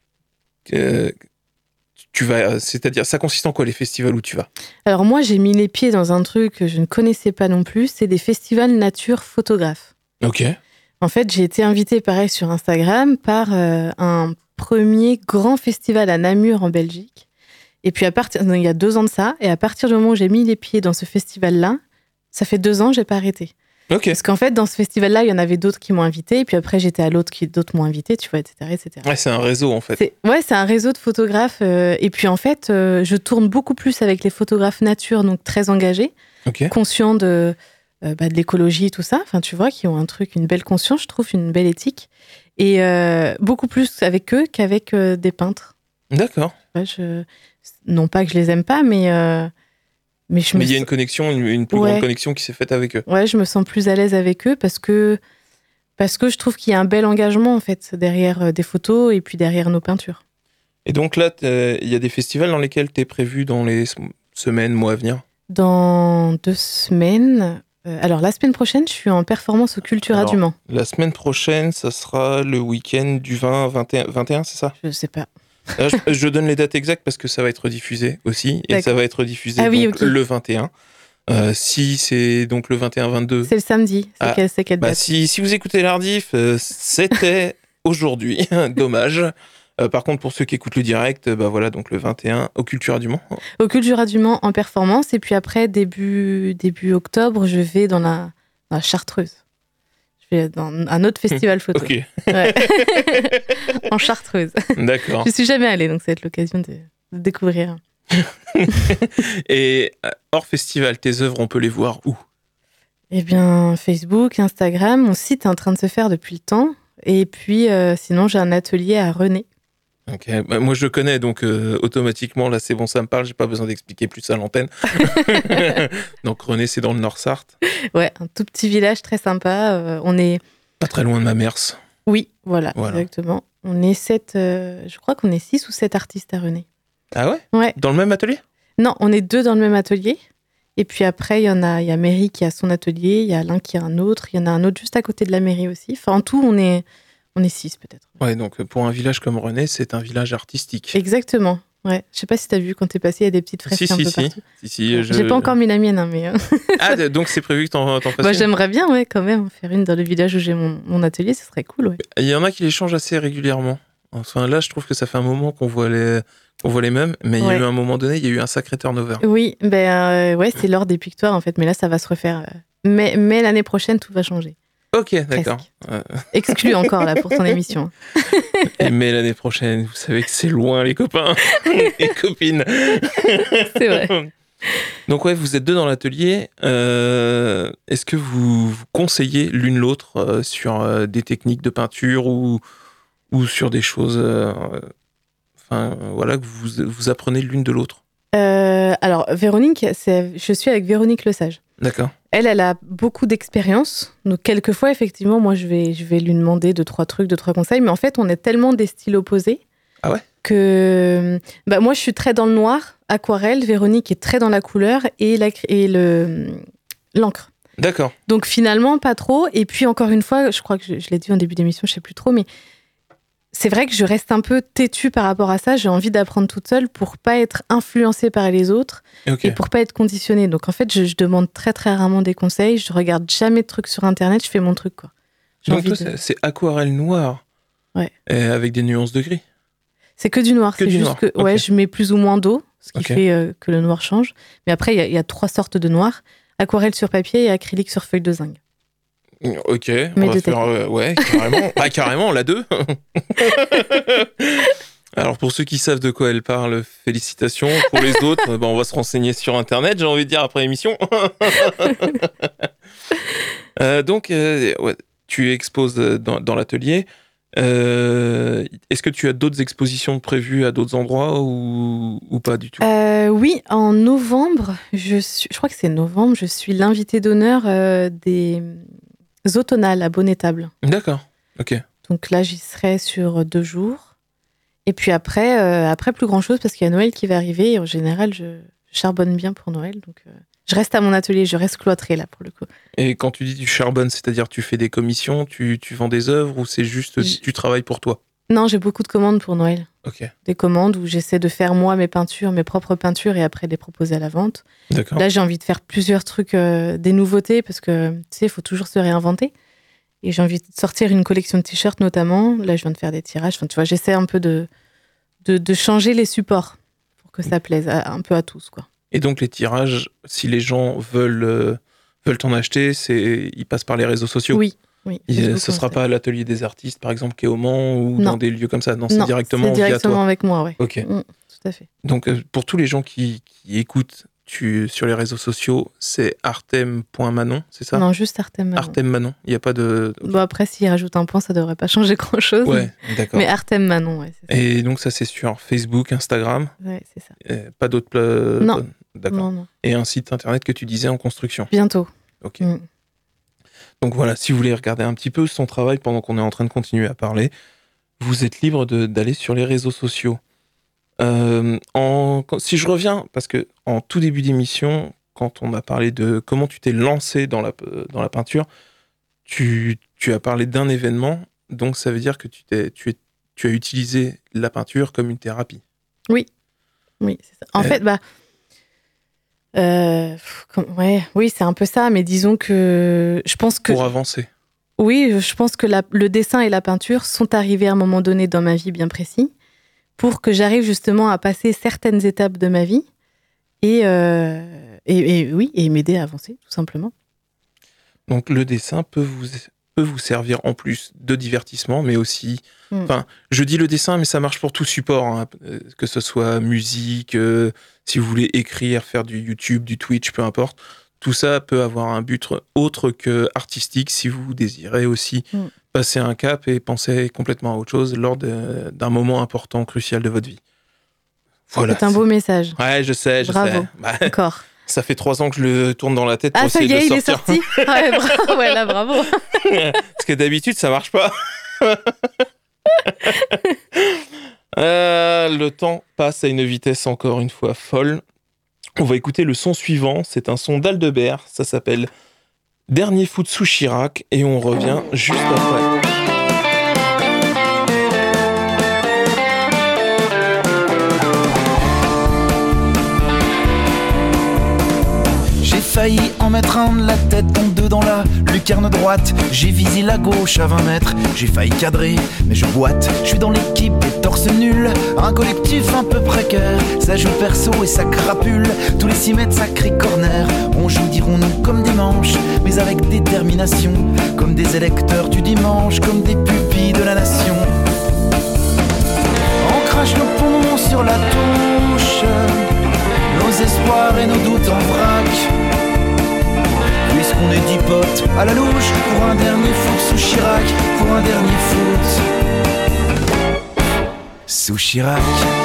que tu vas, c'est-à-dire, ça consiste en quoi les festivals où tu vas ? Alors moi, j'ai mis les pieds dans un truc que je ne connaissais pas non plus, c'est des festivals nature photographe. Ok. En fait, j'ai été invitée, pareil, sur Instagram par euh, un premier grand festival à Namur, en Belgique. Et puis, à partir, non, il y a deux ans de ça, et à partir du moment où j'ai mis les pieds dans ce festival-là, ça fait deux ans, j'ai pas arrêté. Ok. Parce qu'en fait, dans ce festival-là, il y en avait d'autres qui m'ont invité, et puis après, j'étais à l'autre qui d'autres m'ont invité, tu vois, et cetera, et cetera. Ouais, c'est un réseau en fait. C'est, ouais, c'est un réseau de photographes. euh, et puis, en fait, euh, je tourne beaucoup plus avec les photographes nature, donc très engagés, Ok. conscients de, euh, bah, de l'écologie, tout ça. Enfin, tu vois, qui ont un truc, une belle conscience, je trouve, une belle éthique. Et euh, beaucoup plus avec eux qu'avec euh, des peintres. D'accord. Ouais, je... Non pas que je les aime pas, mais, euh, Mais je Mais me il y a sens- une connexion, une, une plus Ouais. grande connexion qui s'est faite avec eux. Ouais, je me sens plus à l'aise avec eux parce que, parce que je trouve qu'il y a un bel engagement en fait derrière euh, des photos et puis derrière nos peintures. Et donc là, t'es- il y a des festivals dans lesquels tu es prévu dans les s- semaines, mois à venir. Dans deux semaines, euh, alors la semaine prochaine, je suis en performance au Cultura Alors, du Mans. La semaine prochaine, ça sera le week-end du vingt, vingt et un, vingt et un, c'est ça? Je sais pas. Là, je, je donne les dates exactes parce que ça va être diffusé aussi. Et D'accord. ça va être diffusé Ah oui, donc, ok. le vingt et un. Euh, si c'est donc le vingt et un vingt-deux. C'est le samedi. C'est Ah, quelle, c'est quelle Bah, date si, si vous écoutez l'Ardif, euh, c'était aujourd'hui. Dommage. Euh, par contre, pour ceux qui écoutent le direct, euh, bah voilà, donc le vingt et un au Cultura du Mans. Au Cultura du Mans en performance. Et puis après, début, début octobre, je vais dans la, dans la Chartreuse. Je vais dans un autre festival photo. Ok, Ouais. En Chartreuse. d'accord. Je suis jamais allée, donc ça va être l'occasion de, de découvrir. Et euh, hors festival, tes œuvres, on peut les voir où? Eh bien, Facebook, Instagram, mon site est en train de se faire depuis le temps. Et puis, euh, sinon, j'ai un atelier à René. Ok, bah, moi je le connais, donc euh, automatiquement, là c'est bon, ça me parle, j'ai pas besoin d'expliquer plus à l'antenne. Donc René, c'est dans le Nord-Sarthe, Ouais, un tout petit village très sympa. Euh, on est... pas très loin de ma mère. Oui, voilà, Voilà. exactement. On est sept... euh, je crois qu'on est six ou sept artistes à René. Ah ouais? Ouais. Dans le même atelier? Non, on est deux dans le même atelier. Et puis après, il y en a, il y a Mairie qui a son atelier, il y a l'un qui a un autre, il y en a un autre juste à côté de la mairie aussi. Enfin, en tout, on est, on est six peut-être. Ouais, donc pour un village comme René, c'est un village artistique. Exactement. Ouais. Je sais pas si t'as vu quand t'es passé, il y a des petites fresques Si, un si, peu si. partout. si, si je- J'ai pas encore mis la mienne, hein, mais euh, Ah, d- donc c'est prévu que t'en, t'en fasses moi une. j'aimerais bien, ouais, quand même, faire une dans le village où j'ai mon, mon atelier, ce serait cool, ouais. Il y en a qui les changent assez régulièrement. Enfin, là, je trouve que ça fait un moment qu'on voit les, qu'on voit les mêmes, mais il y a Ouais. eu un moment donné, il y a eu un sacré turnover. Oui, ben euh, ouais, c'est l'ordre des pictoires en fait, mais là ça va se refaire. euh, Mais, mais l'année prochaine, tout va changer. Ok, d'accord. Euh, Exclu encore là pour ton émission. et mais l'année prochaine, vous savez que c'est loin, les copains et copines. C'est vrai. Donc ouais, vous êtes deux dans l'atelier. Euh, est-ce que vous, vous conseillez l'une l'autre euh, sur euh, des techniques de peinture ou, ou sur des choses, euh, enfin euh, voilà, que vous, vous apprenez l'une de l'autre? Euh, alors Véronique, c'est, je suis avec Véronique Lesage. D'accord. Elle, elle a beaucoup d'expérience. Donc, quelquefois, effectivement, moi, je vais, je vais lui demander deux, trois trucs, deux, trois conseils. Mais en fait, on est tellement des styles opposés. Ah ouais? Que bah, moi, je suis très dans le noir, aquarelle. Véronique est très dans la couleur et, la, et le, l'encre. D'accord. Donc, finalement, pas trop. Et puis, encore une fois, je crois que je, je l'ai dit en début d'émission, je sais plus trop, mais c'est vrai que je reste un peu têtue par rapport à ça. J'ai envie d'apprendre toute seule pour pas être influencée par les autres. Ok. Et pour pas être conditionnée. Donc en fait, je, je demande très très rarement des conseils. Je regarde jamais de trucs sur internet. Je fais mon truc quoi. J'ai Donc envie toi, de- c'est, c'est aquarelle noire. Ouais. Et avec des nuances de gris. C'est que du noir. Que C'est du juste noir, que ouais, ok. je mets plus ou moins d'eau, ce qui Ok. fait euh, que le noir change. Mais après, il y, a- il y a trois sortes de noir aquarelle sur papier et acrylique sur feuille de zinc. Ok, on Mais va de faire, euh, ouais, carrément. Ah, carrément, on l'a deux. Alors, pour ceux qui savent de quoi elle parle, félicitations. Pour les autres, bah, on va se renseigner sur Internet, j'ai envie de dire, après l'émission. Euh, donc, euh, ouais, tu exposes dans, dans l'atelier. Euh, est-ce que tu as d'autres expositions prévues à d'autres endroits ou, ou pas du tout? Euh, oui, en novembre, je, suis, je crois que c'est novembre, je suis l'invitée d'honneur euh, des Automnales à Bonnet-Table. D'accord, ok. Donc là, j'y serai sur deux jours. Et puis après, euh, après plus grand-chose, parce qu'il y a Noël qui va arriver. Et en général, je charbonne bien pour Noël. Donc euh, je reste à mon atelier, je reste cloîtrée là, pour le coup. Et quand tu dis du charbonne, c'est-à-dire tu fais des commissions, tu, tu vends des œuvres ou c'est juste J- tu travailles pour toi? Non, j'ai beaucoup de commandes pour Noël. Ok, Des commandes où j'essaie de faire moi mes peintures, mes propres peintures, et après les proposer à la vente. d'accord. Là, j'ai envie de faire plusieurs trucs, euh, des nouveautés, parce que, tu sais, il faut toujours se réinventer. Et j'ai envie de sortir une collection de t-shirts, notamment. Là, je viens de faire des tirages. Enfin, tu vois, j'essaie un peu de, de, de changer les supports pour que ça plaise à- un peu à tous, quoi. Et donc les tirages, si les gens veulent euh, veulent t'en acheter, c'est ils passent par les réseaux sociaux. Oui, oui. Il- Facebook, ce sera Insta. pas à l'atelier des artistes, par exemple, qui est au Mans ou Non. dans des lieux comme ça. Non, c'est Non, directement c'est via directement toi. avec moi, ouais. Ok. Mm, tout à fait. Donc euh, pour tous les gens qui, qui écoutent tu, sur les réseaux sociaux, c'est artem point manon, c'est ça? Non, juste Artem Manon. Artem Manon. Il n'y a pas de. Bon, après, s'il rajoute un point, ça devrait pas changer grand-chose. Ouais, d'accord. Mais Artem Manon, ouais, c'est ça. Et donc ça c'est sur Facebook, Instagram. Ouais, c'est ça. Euh, pas d'autres. pla- Non. pas- d'accord. Non, non. Et un site internet que tu disais en construction. Bientôt. Ok. Mm. Donc voilà, si vous voulez regarder un petit peu son travail pendant qu'on est en train de continuer à parler, vous êtes libre de, d'aller sur les réseaux sociaux. Euh, en, si je reviens, parce que en tout début d'émission, quand on a parlé de comment tu t'es lancé dans la, dans la peinture, tu, tu as parlé d'un événement, donc ça veut dire que tu, t'es, tu, es, tu as utilisé la peinture comme une thérapie. Oui, oui, c'est ça. En Euh. fait, bah, euh, comme, ouais, oui, c'est un peu ça, mais disons que je pense que Pour avancer. oui, je pense que la, le dessin et la peinture sont arrivés à un moment donné dans ma vie bien précis pour que j'arrive justement à passer certaines étapes de ma vie et, euh, et, et oui, et m'aider à avancer, tout simplement. Donc le dessin peut vous, peut vous servir en plus de divertissement, mais aussi... Mm. Enfin, je dis le dessin, mais ça marche pour tout support, hein, que ce soit musique, euh, si vous voulez écrire, faire du YouTube, du Twitch, peu importe. Tout ça peut avoir un but autre que artistique si vous désirez aussi mm. passer un cap et penser complètement à autre chose lors de, d'un moment important, crucial de votre vie. Voilà, c'est un beau message. Ouais, je sais, je bravo. sais. Bah, encore. Ça fait trois ans que je le tourne dans la tête pour ah, essayer ça y est, de il sortir. est sorti. Ouais, bravo. Ouais, là, bravo. Parce que d'habitude, ça marche pas. euh, le temps passe à une vitesse encore une fois folle. On va écouter le son suivant. C'est un son d'Aldebert. Ça s'appelle Dernier foot sous Chirac. Et on revient juste après. J'ai failli en mettre un de la tête en deux dans la lucarne droite. J'ai visé la gauche à vingt mètres. J'ai failli cadrer, mais je boite. Je suis dans l'équipe des torses nuls. Un collectif un peu précaire. Ça joue perso et ça crapule. Tous les six mètres ça crie corner. On joue, dirons-nous, comme des manches, mais avec détermination. Comme des électeurs du dimanche, comme des pupilles de la nation. On crache nos poumons sur la touche. Nos espoirs et nos doutes en vrac. Puisqu'on est dix potes à la louche. Pour un dernier foot sous Chirac. Pour un dernier foot sous Chirac.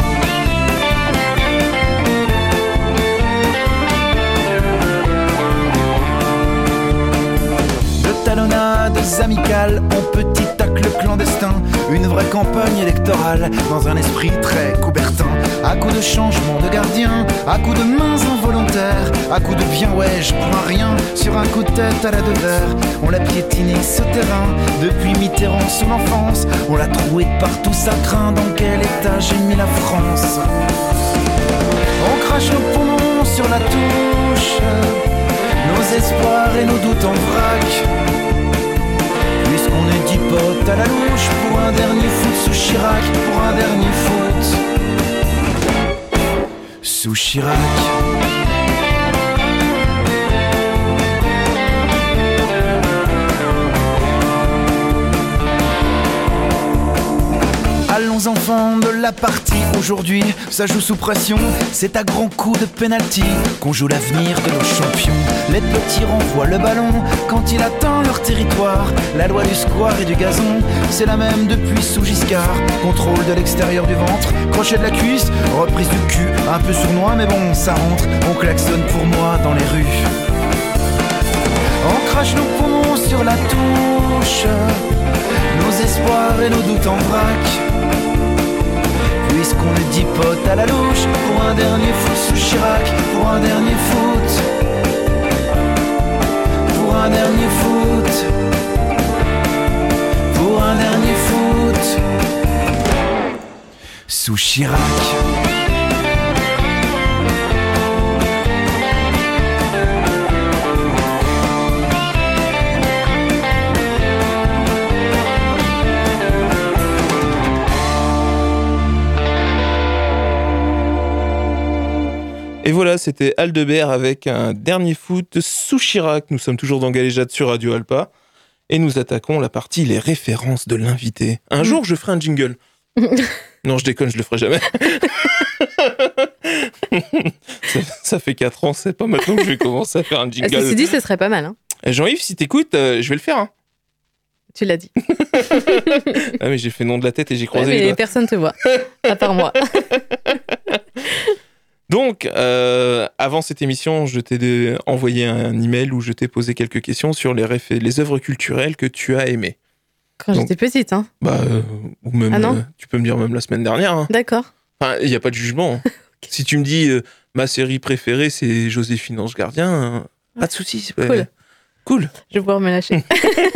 De talonnades amicales en petit tacle clandestin. Une vraie campagne électorale dans un esprit très coubertin. À coups de changement de gardien, à coups de mains involontaires, à coups de bien ouais, je prends rien. Sur un coup de tête à la Devers, on l'a piétiné ce terrain. Depuis Mitterrand son enfance, on l'a troué de partout, ça craint. Dans quel état j'ai mis la France? On crache nos poumons sur la touche, nos espoirs et nos doutes en vrac. Puisqu'on est dix potes à la louche. Pour un dernier foot sous Chirac. Pour un dernier foot sous Chirac. Allons enfants de la partie, aujourd'hui ça joue sous pression. C'est à grands coups de penalty qu'on joue l'avenir de nos champions. Les petits renvoient le ballon quand il atteint leur territoire. La loi du square et du gazon, c'est la même depuis sous Giscard. Contrôle de l'extérieur du ventre, crochet de la cuisse, reprise du cul, un peu sournois mais bon ça rentre. On klaxonne pour moi dans les rues. On crache nos poumons sur la touche, nos espoirs et nos doutes en vrac. Puisqu'on est dix potes à la louche. Pour un dernier foot sous Chirac. Pour un dernier foot. Pour un dernier foot. Pour un dernier foot sous Chirac. Et voilà, c'était Aldebert avec un dernier foot sous Chirac. Nous sommes toujours dans Galéjade sur Radio Alpa. Et nous attaquons la partie les références de l'invité. Un mmh. jour, je ferai un jingle. Non, je déconne, je le ferai jamais. ça, ça fait quatre ans, c'est pas maintenant que je vais commencer à faire un jingle. Ceci dit, ce serait pas mal. Hein. Jean-Yves, si t'écoutes, euh, je vais le faire. Hein. Tu l'as dit. Ah mais j'ai fait nom de la tête et j'ai croisé ouais, mais les doigts. Personne te voit, à part moi. Donc, euh, avant cette émission, je t'ai de- envoyé un email où je t'ai posé quelques questions sur les, réf- les œuvres culturelles que tu as aimées. Quand Donc- j'étais petite, hein. Bah, euh, ou même, Ah non euh, tu peux me dire même la semaine dernière. Hein. D'accord. Enfin, il n'y a pas de jugement. Hein. Si tu me dis euh, ma série préférée, c'est Joséphine Ange Gardien, hein, pas de souci. C'est pas... Cool. Cool. Je vais pouvoir me lâcher.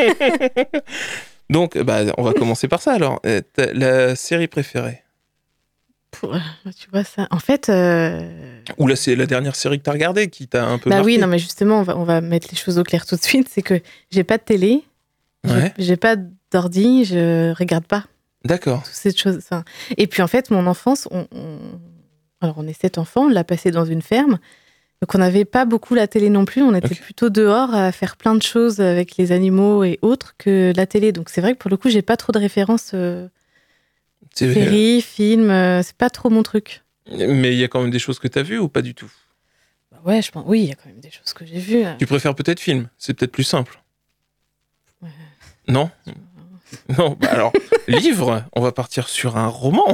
Donc, bah, on va commencer par ça alors. Euh, ta- la série préférée Pour- Tu vois ça. En fait. euh, Ou là, c'est la dernière série que tu as regardée qui t'a un peu Bah marqué. oui, non, mais justement, on va, on va mettre les choses au clair tout de suite. C'est que j'ai pas de télé, j'ai- Ouais. j'ai pas d'ordi, je regarde pas D'accord. toutes ces choses. Enfin, et puis en fait, mon enfance, on, on- alors on est sept enfants, on l'a passé dans une ferme. Donc on n'avait pas beaucoup la télé non plus, on était Ok. plutôt dehors à faire plein de choses avec les animaux et autres que la télé. Donc c'est vrai que pour le coup, j'ai pas trop de références euh, C'est- séries, films, euh, c'est pas trop mon truc. Mais il y a quand même des choses que tu as vues ou pas du tout? Bah ouais, je pense, oui, il y a quand même des choses que j'ai vues. Tu préfères peut-être film? C'est peut-être plus simple. Ouais. Non? Non, bah alors, livre, on va partir sur un roman.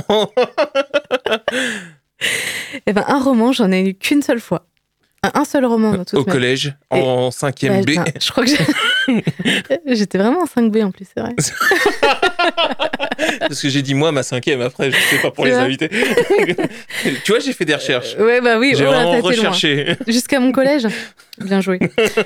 Eh ben, un roman, j'en ai lu qu'une seule fois. Un, un seul roman dans toute Au ma collège, en cinquième Ouais, B. non, je crois que j'ai- j'étais vraiment en cinq B en plus, c'est vrai. Parce que j'ai dit moi ma cinquième après, je sais pas pour Tu les vois invités. Tu vois, j'ai fait des recherches. Ouais, bah oui, J'ai oh là, vraiment ça a été loin. recherché. Jusqu'à mon collège. Bien joué.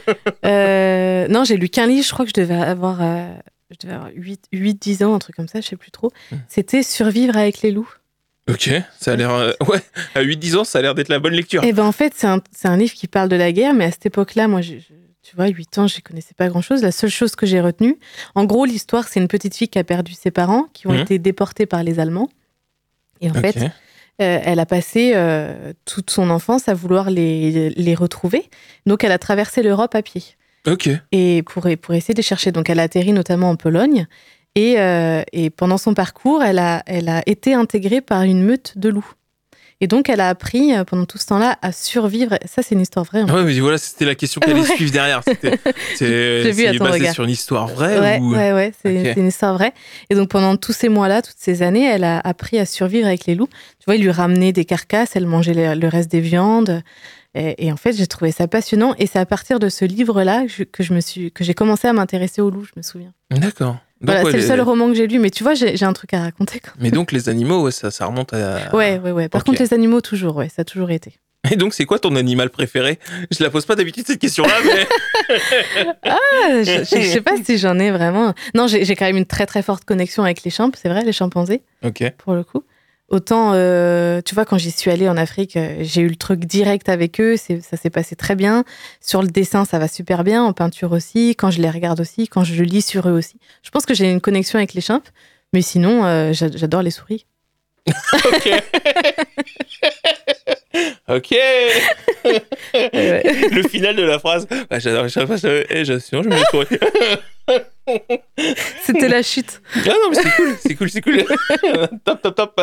Euh, non, j'ai lu qu'un livre, je crois que je devais avoir, euh, je devais avoir huit dix ans, un truc comme ça, je sais plus trop. C'était Survivre avec les loups. Ok, ça a l'air. euh, Ouais, à huit dix ans, ça a l'air d'être la bonne lecture. Et ben en fait, c'est un, c'est un livre qui parle de la guerre, mais à cette époque-là, moi, je, je- tu vois, huit ans, je connaissais pas grand-chose. La seule chose que j'ai retenue, en gros, l'histoire, c'est une petite fille qui a perdu ses parents, qui ont Mhm. été déportés par les Allemands. Et en Ok. fait, euh, elle a passé euh, toute son enfance à vouloir les, les retrouver. Donc, elle a traversé l'Europe à pied. Ok. Et pour, pour essayer de les chercher. Donc, elle a atterri notamment en Pologne. Et, euh, et pendant son parcours, elle a, elle a été intégrée par une meute de loups. Et donc, elle a appris euh, pendant tout ce temps-là à survivre. Ça, c'est une histoire vraie. hein. Ouais, mais voilà, c'était la question qu'elle allait Ouais. suivre derrière. C'était, c'est, J'ai vu à c'est ton basé regard. sur une histoire vraie Ouais, ou ouais, ouais, c'est, Ok. c'est une histoire vraie. Et donc, pendant tous ces mois-là, toutes ces années, elle a appris à survivre avec les loups. Tu vois, ils lui ramenaient des carcasses, elle mangeait le, le reste des viandes. Et, et en fait, j'ai trouvé ça passionnant. Et c'est à partir de ce livre-là que, je, que, je me suis, que j'ai commencé à m'intéresser aux loups, je me souviens. D'accord. Donc, Voilà, ouais, c'est le les- seul roman que j'ai lu. Mais tu vois, j'ai, j'ai un truc à raconter. Quand Mais donc les animaux, ouais, ça, ça remonte à. même. Ouais, ouais, ouais. Par Ok. contre, les animaux, toujours, ouais, ça a toujours été. Et donc c'est quoi ton animal préféré? Je la pose pas d'habitude cette question-là, mais. Ah, je, je, je sais pas si j'en ai vraiment. Non, j'ai, j'ai quand même une très, très forte connexion avec les chimps, c'est vrai, les chimpanzés. Ok. Pour le coup. Autant, euh, tu vois, quand j'y suis allée en Afrique, euh, j'ai eu le truc direct avec eux, c'est, ça s'est passé très bien. Sur le dessin, ça va super bien, en peinture aussi, quand je les regarde aussi, quand je lis sur eux aussi. Je pense que j'ai une connexion avec les chimps, mais sinon, euh, j'a- j'adore les souris. Ok. Ok. Le final de la phrase. Bah, j'adore les chats. Eh, je- sinon je me les souris. C'était la chute. Ah non, mais c'est cool, c'est cool, c'est cool. Top, top, top.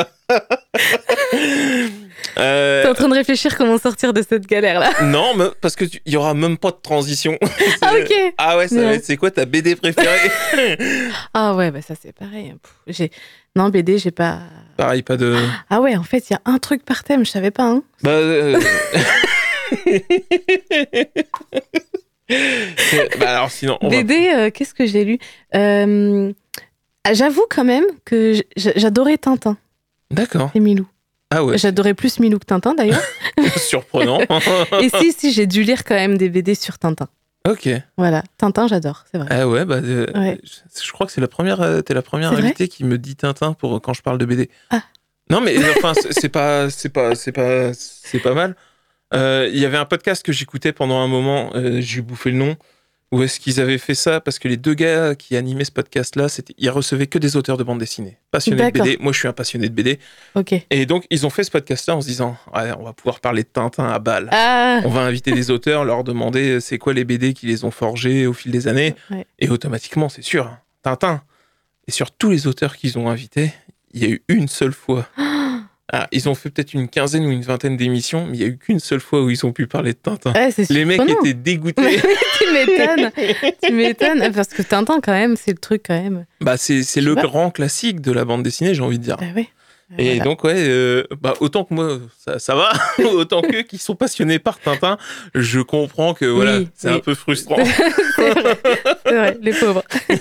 Euh, T'es en train de réfléchir comment sortir de cette galère-là. non, mais parce que tu- il y aura même pas de transition. Ah, ok. Ah ouais, ça va Ouais. être- c'est quoi ta B D préférée? Ah ouais, bah ça c'est pareil. Pff, j'ai... Non, B D, j'ai pas... Pareil, pas de. Ah ouais, en fait, il y a un truc par thème, je savais pas, hein. Bah. euh, c'est- bah alors sinon. On va- B D, euh, qu'est-ce que j'ai lu Euh, J'avoue quand même que j- j'adorais Tintin D'accord. et Milou. Ah ouais. J'adorais plus Milou que Tintin d'ailleurs. Surprenant. Et si, si, j'ai dû lire quand même des B D sur Tintin. Ok. Voilà, Tintin, j'adore, c'est vrai. Ah ouais, bah. euh, Ouais. Je, je crois que c'est la première. euh, T'es la première C'est vrai invitée qui me dit Tintin pour quand je parle de B D. Ah. Non mais enfin c'est c'est pas c'est pas c'est pas c'est pas mal. Euh, Il y avait un podcast que j'écoutais pendant un moment. Euh, J'ai bouffé le nom. Où est-ce qu'ils avaient fait ça? Parce que les deux gars qui animaient ce podcast-là, c'était, ils recevaient que des auteurs de bande dessinée, passionnés de B D. Moi, je suis un passionné de B D. Ok. Et donc, ils ont fait ce podcast-là en se disant, ouais, on va pouvoir parler de Tintin à balle. Ah, On va inviter des auteurs, leur demander c'est quoi les B D qui les ont forgés au fil des années. Ouais. Et automatiquement, c'est sûr, hein, Tintin. Et sur tous les auteurs qu'ils ont invités, il y a eu une seule fois. Ah, ils ont fait peut-être une quinzaine ou une vingtaine d'émissions, mais il n'y a eu qu'une seule fois où ils ont pu parler de Tintin. ouais, c'est Les mecs surprenant. étaient dégoûtés. Tu m'étonnes. Tu m'étonnes. Parce que Tintin, quand même, c'est le truc quand même. Bah, c'est, c'est Je le sais pas. grand classique de la bande dessinée, j'ai envie de dire. Bah ouais. Et Voilà. donc, ouais, euh, bah, autant que moi, ça, ça va, autant qu'eux qui sont passionnés par Tintin, je comprends que voilà, Oui, c'est oui. un peu frustrant. C'est vrai, c'est vrai, les pauvres.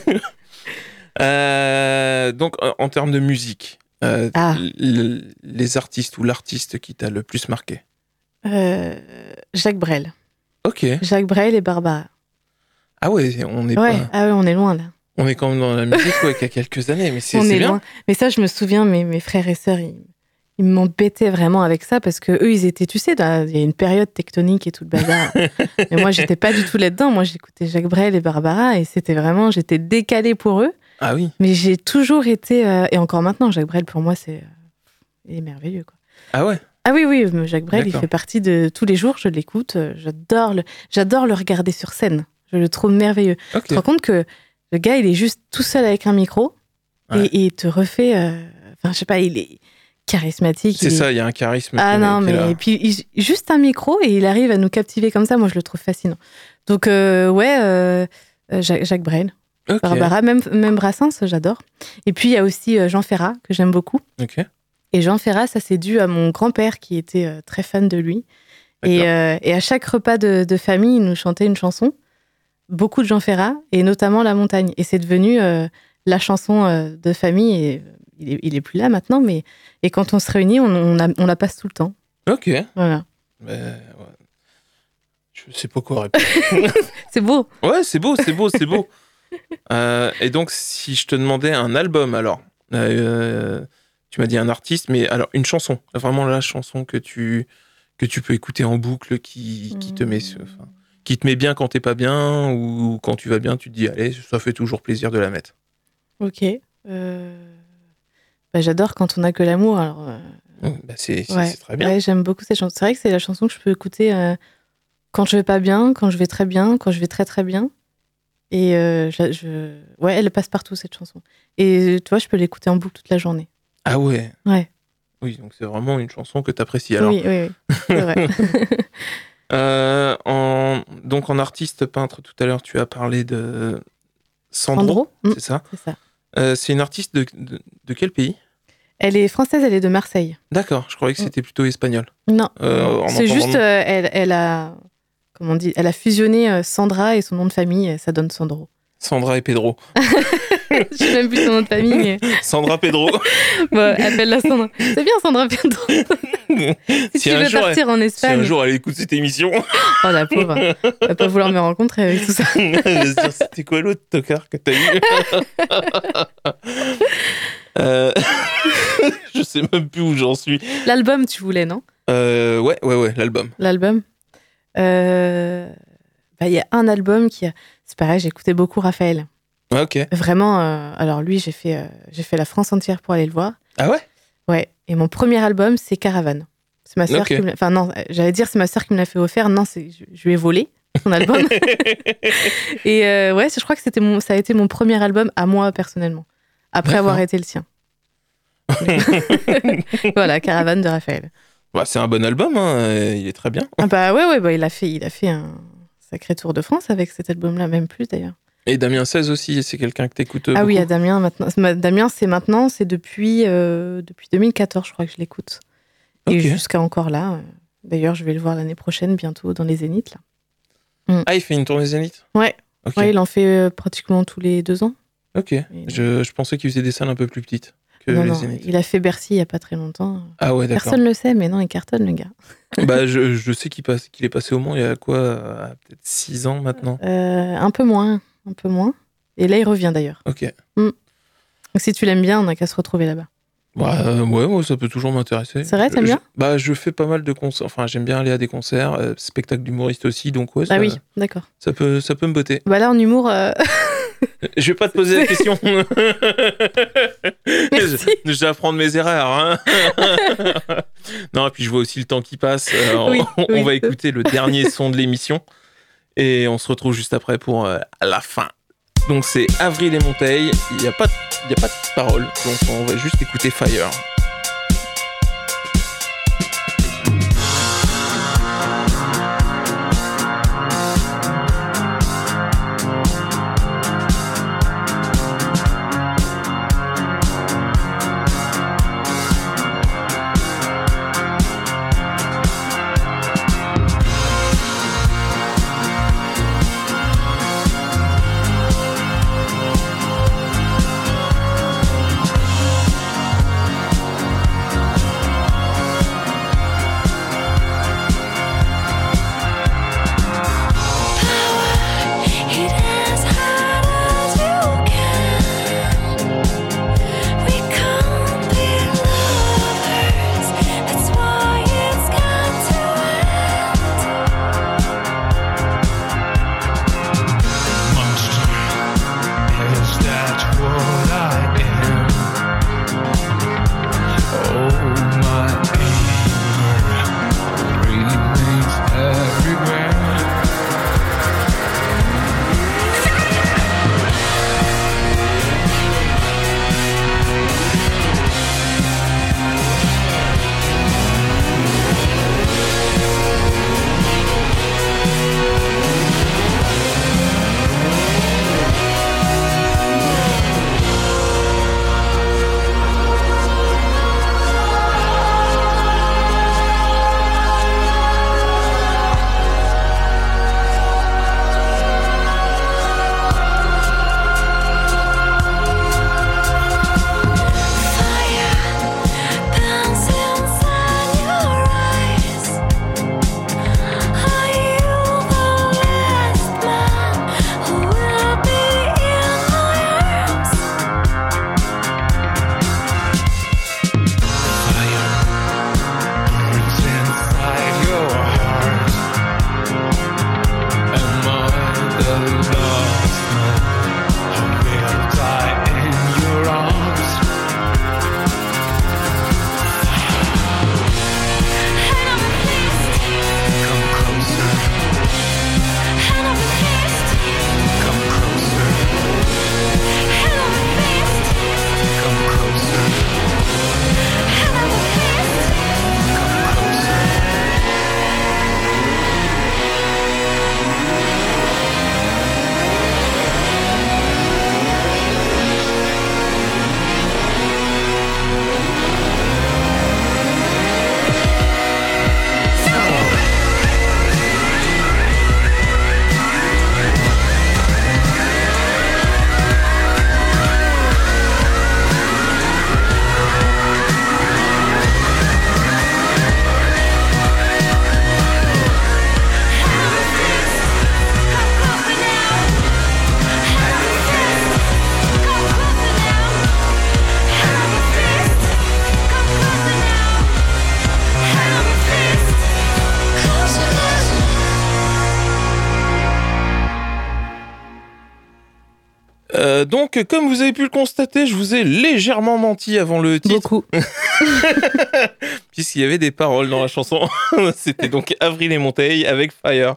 Euh, donc, en, en termes de musique, euh, Ah. l- les artistes ou l'artiste qui t'a le plus marqué. Euh, Jacques Brel. Ok. Jacques Brel et Barbara. Ah ouais, on est, Ouais, pas, ah ouais, on est loin là. on est quand même dans la musique ouais, qu'il y a quelques années, mais c'est On c'est est bien. loin. Mais ça, je me souviens, mes, mes frères et sœurs, ils, ils m'embêtaient vraiment avec ça parce que eux, ils étaient, tu sais, dans- il y a une période tectonique et tout le bazar. Et moi, j'étais pas du tout là-dedans. Moi, j'écoutais Jacques Brel et Barbara et c'était vraiment, j'étais décalée pour eux. Ah oui. Mais j'ai toujours été, euh, et encore maintenant, Jacques Brel, pour moi, c'est euh, il est merveilleux, quoi. Ah ouais. Ah oui, oui, Jacques Brel, il D'accord. fait partie de tous les jours, je l'écoute, euh, j'adore le, j'adore le regarder sur scène. Je le trouve merveilleux. Ok. Tu te rends compte que le gars, il est juste tout seul avec un micro Ouais. et, et il te refait, euh, enfin, je sais pas, il est charismatique. C'est il est- ça, il y a un charisme. Ah qui est- non, qui est là. mais et puis il- juste un micro et il arrive à nous captiver comme ça. Moi, je le trouve fascinant. Donc euh, ouais, euh, euh, Jacques, Jacques Brel, Ok. Barbara, même même Brassens, j'adore. Et puis il y a aussi euh, Jean Ferrat que j'aime beaucoup. Ok. Et Jean Ferrat, ça c'est dû à mon grand-père qui était euh, très fan de lui. Et, D'accord. euh, et à chaque repas de, de famille, il nous chantait une chanson, beaucoup de Jean Ferrat, et notamment La Montagne. Et c'est devenu euh, la chanson euh, de famille. Et il est, il est plus là maintenant, mais et quand on se réunit, on, on, la- on la passe tout le temps. Ok. Voilà. Mais, ouais. Je sais pas quoi répondre. C'est beau. Ouais, c'est beau, c'est beau, c'est beau. Euh, et donc, si je te demandais un album, alors, euh, tu m'as dit un artiste, mais alors une chanson, vraiment la chanson que tu que tu peux écouter en boucle, qui, qui te met, enfin, qui te met bien quand t'es pas bien ou quand tu vas bien, tu te dis allez, ça fait toujours plaisir de la mettre. Ok. Euh, bah, j'adore Quand on a que l'amour. Alors, euh, Bah, c'est c'est- ouais. c'est très bien. Ouais, j'aime beaucoup cette chanson. C'est vrai que c'est la chanson que je peux écouter euh, quand je vais pas bien, quand je vais très bien, quand je vais très très bien. Et euh, je, je- ouais, elle passe partout cette chanson. Et tu vois, je peux l'écouter en boucle toute la journée. Ah ouais. Ouais. Oui, donc c'est vraiment une chanson que t'apprécies. Alors, Oui, oui, oui. C'est vrai. Euh, en, donc en artiste peintre, tout à l'heure, tu as parlé de Sandro, Sandro, mm, c'est ça. c'est ça. Euh, c'est une artiste de, de, de quel pays? Elle est française, elle est de Marseille. D'accord, je croyais que c'était plutôt espagnol. Non, Euh, en c'est entendant juste, le- euh, elle, elle a, comment on dit, elle a fusionné euh, Sandra et son nom de famille, et ça donne Sandro. Sandra et Pedro. Je sais même plus son nom de famille, mais Sandra Pedro. bon, appelle-la Sandra. C'est bien Sandra Pedro. Si, Si tu un veux jour, partir en Si Espagne, un jour elle écoute cette émission, oh la pauvre, elle va pas vouloir me rencontrer avec tout ça. elle va se dire c'était quoi l'autre tocard que t'as eu euh... Je sais même plus où j'en suis. L'album, tu voulais, non? Euh, ouais, ouais, ouais, l'album. L'album. Euh, bah, il y a un album qui a... C'est pareil, j'ai écouté beaucoup Raphaël. Ah, ok. Vraiment, euh, alors lui, j'ai fait, euh, j'ai fait la France entière pour aller le voir. Ah ouais. Ouais. Et mon premier album, c'est Caravane. C'est ma sœur Ok. qui me l'a... Enfin non, j'allais dire c'est ma sœur qui me l'a fait offert. Non, c'est... Je, je lui ai volé son album. Et euh, ouais, je crois que c'était mon... ça a été mon premier album à moi, personnellement. Après D'accord. avoir été le sien. Voilà, Caravane de Raphaël. Bah, c'est un bon album, hein, euh, il est très bien. Ah bah ouais, ouais, bah, il a fait, il a fait un sacré tour de France avec cet album-là, même plus d'ailleurs. Et Damien seize aussi, c'est quelqu'un que t'écoutes Ah oui, à beaucoup. Damien maintenant. Ma- Damien, c'est maintenant, c'est depuis, euh, depuis deux mille quatorze, je crois que je l'écoute. Et Ok. jusqu'à encore là. euh, D'ailleurs, je vais le voir l'année prochaine, bientôt, dans les Zéniths. Là. Ah, il fait une tournée Zénith. Ouais. Ok. Ouais, il en fait euh, pratiquement tous les deux ans. Ok. Je, je pensais qu'il faisait des salles un peu plus petites que Non, les non, Zéniths. il a fait Bercy il n'y a pas très longtemps. Ah ouais, d'accord. Personne ne le sait, mais non, il cartonne, le gars. Bah, je, je sais qu'il passe, qu'il est passé au Mans il y a quoi, euh, peut-être six ans maintenant. Euh, un peu moins, un peu moins. Et là, il revient d'ailleurs. Ok. Donc, si tu l'aimes bien, on n'a qu'à se retrouver là-bas. Bah, euh, ouais, moi, ça peut toujours m'intéresser. C'est vrai, t'aimes Je- bien Bah, je fais pas mal de concerts. Enfin, j'aime bien aller à des concerts, euh, spectacles d'humoristes aussi, donc ouais, ça, Ah oui, d'accord. ça peut, ça peut me botter. Bah là, en humour, euh, Je vais pas te poser la question. Merci. Je, je vais apprendre mes erreurs. Hein. Non, et puis je vois aussi le temps qui passe. Euh, Oui, on, on oui. va écouter le dernier son de l'émission et on se retrouve juste après pour euh, la fin. Donc c'est Avril et Monteil. Il n'y a pas, de- il y a pas de parole, donc on va juste écouter Fire. Euh, donc, comme vous avez pu le constater, je vous ai légèrement menti avant le titre. Beaucoup. Puisqu'il y avait des paroles dans la chanson. C'était donc Avril et Monteil avec Fire.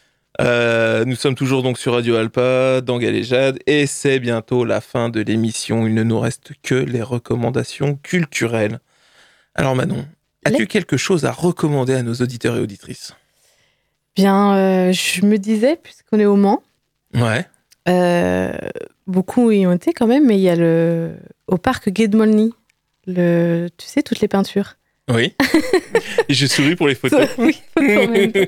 Euh, nous sommes toujours donc sur Radio Alpa, dans Galéjade, et c'est bientôt la fin de l'émission. Il ne nous reste que les recommandations culturelles. Alors Manon, as-tu Les... quelque chose à recommander à nos auditeurs et auditrices ? Bien, euh, je me disais, puisqu'on est au Mans, ouais. euh, beaucoup y ont été quand même, mais il y a le au parc Gay de Molny, le, tu sais, toutes les peintures. Oui. Et je souris pour les photos. Oui, photos en même temps.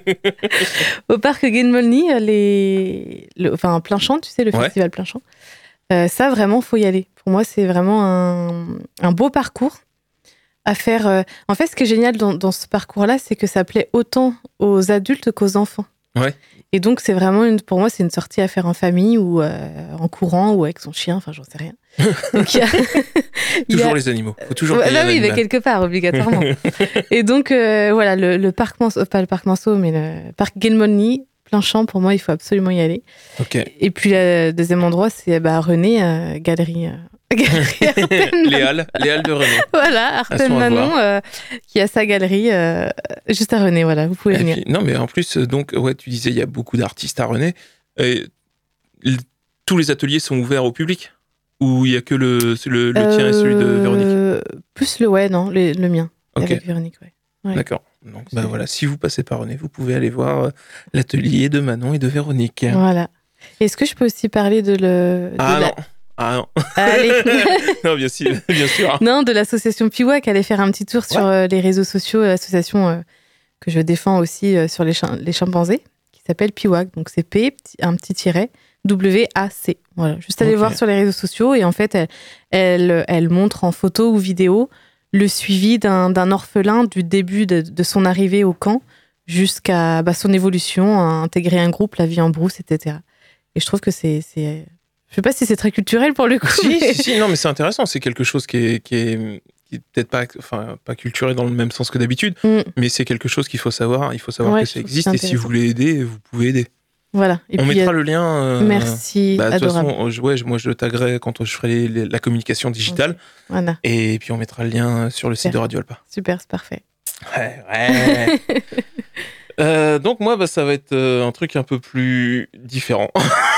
Au parc Gay de Molny, les... le... enfin, Plein Champ, tu sais, le ouais. festival Plein Champ. Euh, ça, vraiment, faut y aller. Pour moi, c'est vraiment un, un beau parcours à faire. Euh... En fait, ce qui est génial dans, dans ce parcours-là, c'est que ça plaît autant aux adultes qu'aux enfants. Ouais. Et donc, c'est vraiment, une, pour moi, c'est une sortie à faire en famille ou euh, en courant ou avec son chien, enfin, j'en sais rien. Donc, il y a... il toujours y a... les animaux. Faut toujours ouais, qu'il y ait bah un oui, animal. mais quelque part, obligatoirement. Et donc, euh, voilà, le, le parc Manceau, pas le parc Manceau, mais le parc Gay de Molny, Plein Champ, pour moi, il faut absolument y aller. Ok. Et puis, le deuxième endroit, c'est bah, René, euh, galerie. Euh... Galerie Arpen les Halles, les Halles de René. Voilà, Arpen Manon, euh, qui a sa galerie euh, juste à René, voilà, vous pouvez Et venir. puis, non, mais en plus, donc, ouais, tu disais, il y a beaucoup d'artistes à René. Et, l- tous les ateliers sont ouverts au public ? Ou il n'y a que le, le, le euh, tien et celui de Véronique ? Plus le, ouais, non, le, le mien, okay. avec Véronique, ouais. ouais. D'accord. Donc, bah, voilà, si vous passez par René, vous pouvez aller voir euh, l'atelier de Manon et de Véronique. Voilà. Est-ce que je peux aussi parler de le... De ah la... non Ah non. Allez. Non, bien sûr, bien sûr. Non, de l'association Piwak, aller faire un petit tour sur ouais. euh, les réseaux sociaux, l'association euh, que je défends aussi euh, sur les, ch- les chimpanzés, qui s'appelle Piwak. Donc c'est P, un petit tiret, W A C. Voilà, juste aller okay. voir sur les réseaux sociaux. Et en fait, elle, elle, elle montre en photo ou vidéo le suivi d'un, d'un orphelin du début de, de son arrivée au camp jusqu'à bah, son évolution, à intégrer un groupe, la vie en brousse, et cetera. Et je trouve que c'est... c'est... Je sais pas si c'est très culturel pour le coup. Si, mais... si, si, non, mais c'est intéressant. C'est quelque chose qui est, qui est, qui est peut-être pas, enfin, pas culturel dans le même sens que d'habitude, mm. mais c'est quelque chose qu'il faut savoir. Il faut savoir ouais, que ça existe et si vous voulez aider, vous pouvez aider. Voilà. Et on puis, mettra euh... le lien. Euh... Merci. Bah, de toute adorable. façon, je, ouais, moi je le taguerai quand je ferai les, les, la communication digitale. Voilà. Et puis on mettra le lien sur le site Super. de Radio Alpa. Super, c'est parfait. Ouais, ouais. Euh, donc moi, bah, ça va être euh, un truc un peu plus différent.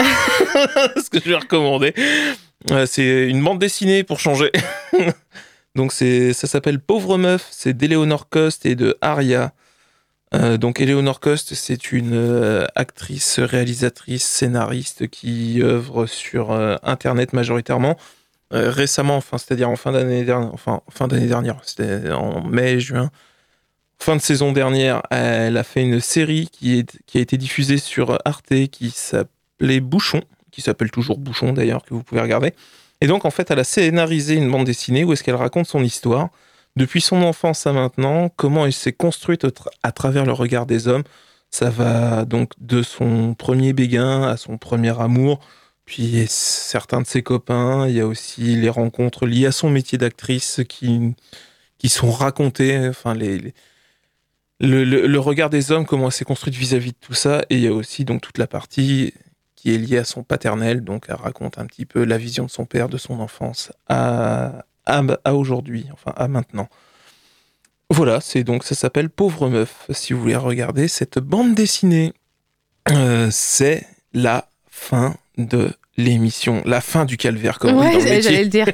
Ce que je vais recommander, euh, c'est une bande dessinée pour changer. Donc c'est, ça s'appelle Pauvre Meuf, c'est d'Eleonore Coste et de Aria. Euh, donc Eleonore Coste, c'est une euh, actrice, réalisatrice, scénariste qui œuvre sur euh, Internet majoritairement. Euh, récemment, enfin, c'est-à-dire en fin d'année dernière, enfin fin d'année dernière, c'était en mai, juin. Fin de saison dernière, elle a fait une série qui, est, qui a été diffusée sur Arte qui s'appelait Bouchon, qui s'appelle toujours Bouchon d'ailleurs, que vous pouvez regarder. Et donc en fait, elle a scénarisé une bande dessinée où est-ce qu'elle raconte son histoire, depuis son enfance à maintenant, comment elle s'est construite à travers le regard des hommes. Ça va donc de son premier béguin à son premier amour, puis certains de ses copains. Il y a aussi les rencontres liées à son métier d'actrice qui, qui sont racontées, enfin les... les Le, le, le regard des hommes, comment elle s'est construite vis-à-vis de tout ça, et il y a aussi donc toute la partie qui est liée à son paternel, donc elle raconte un petit peu la vision de son père, de son enfance à, à, à aujourd'hui, enfin à maintenant. Voilà, c'est donc ça s'appelle Pauvre Meuf, si vous voulez regarder cette bande dessinée. Euh, c'est la fin de l'émission, la fin du calvaire, comme ouais, on dit dans le métier. J'allais le dire.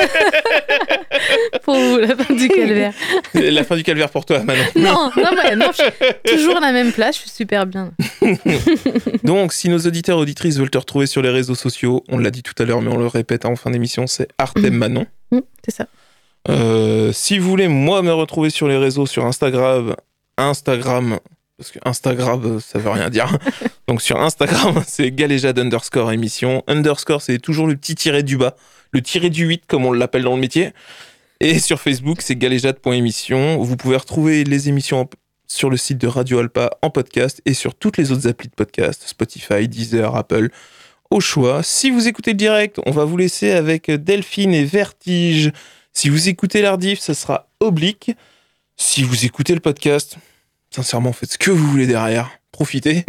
Pour vous, la fin du calvaire. La fin du calvaire pour toi, Manon. Non, non, mais non, je suis toujours à la même place, je suis super bien. Donc, si nos auditeurs et auditrices veulent te retrouver sur les réseaux sociaux, on l'a dit tout à l'heure, mais on le répète en fin d'émission, c'est Artem Manon. Mmh, c'est ça. Euh, si vous voulez, moi, me retrouver sur les réseaux, sur Instagram, Instagram, parce que Instagram, ça veut rien dire. Donc, sur Instagram, c'est galéjade underscore émission. Underscore, c'est toujours le petit tiré du bas, le tiré du huit, comme on l'appelle dans le métier. Et sur Facebook, c'est galéjade point émission. Vous pouvez retrouver les émissions en, sur le site de Radio Alpa en podcast et sur toutes les autres applis de podcast, Spotify, Deezer, Apple, au choix. Si vous écoutez le direct, on va vous laisser avec Delphine et Vertige. Si vous écoutez l'Ardif, ça sera Oblique. Si vous écoutez le podcast, Sincèrement, faites ce que vous voulez derrière. Profitez.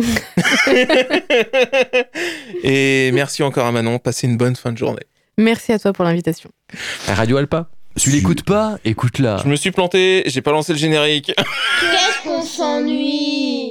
Et merci encore à Manon. Passez une bonne fin de journée. Merci à toi pour l'invitation. Radio Alpa. Tu l'écoutes pas, écoute-la. Je me suis planté, j'ai pas lancé le générique. Qu'est-ce qu'on s'ennuie?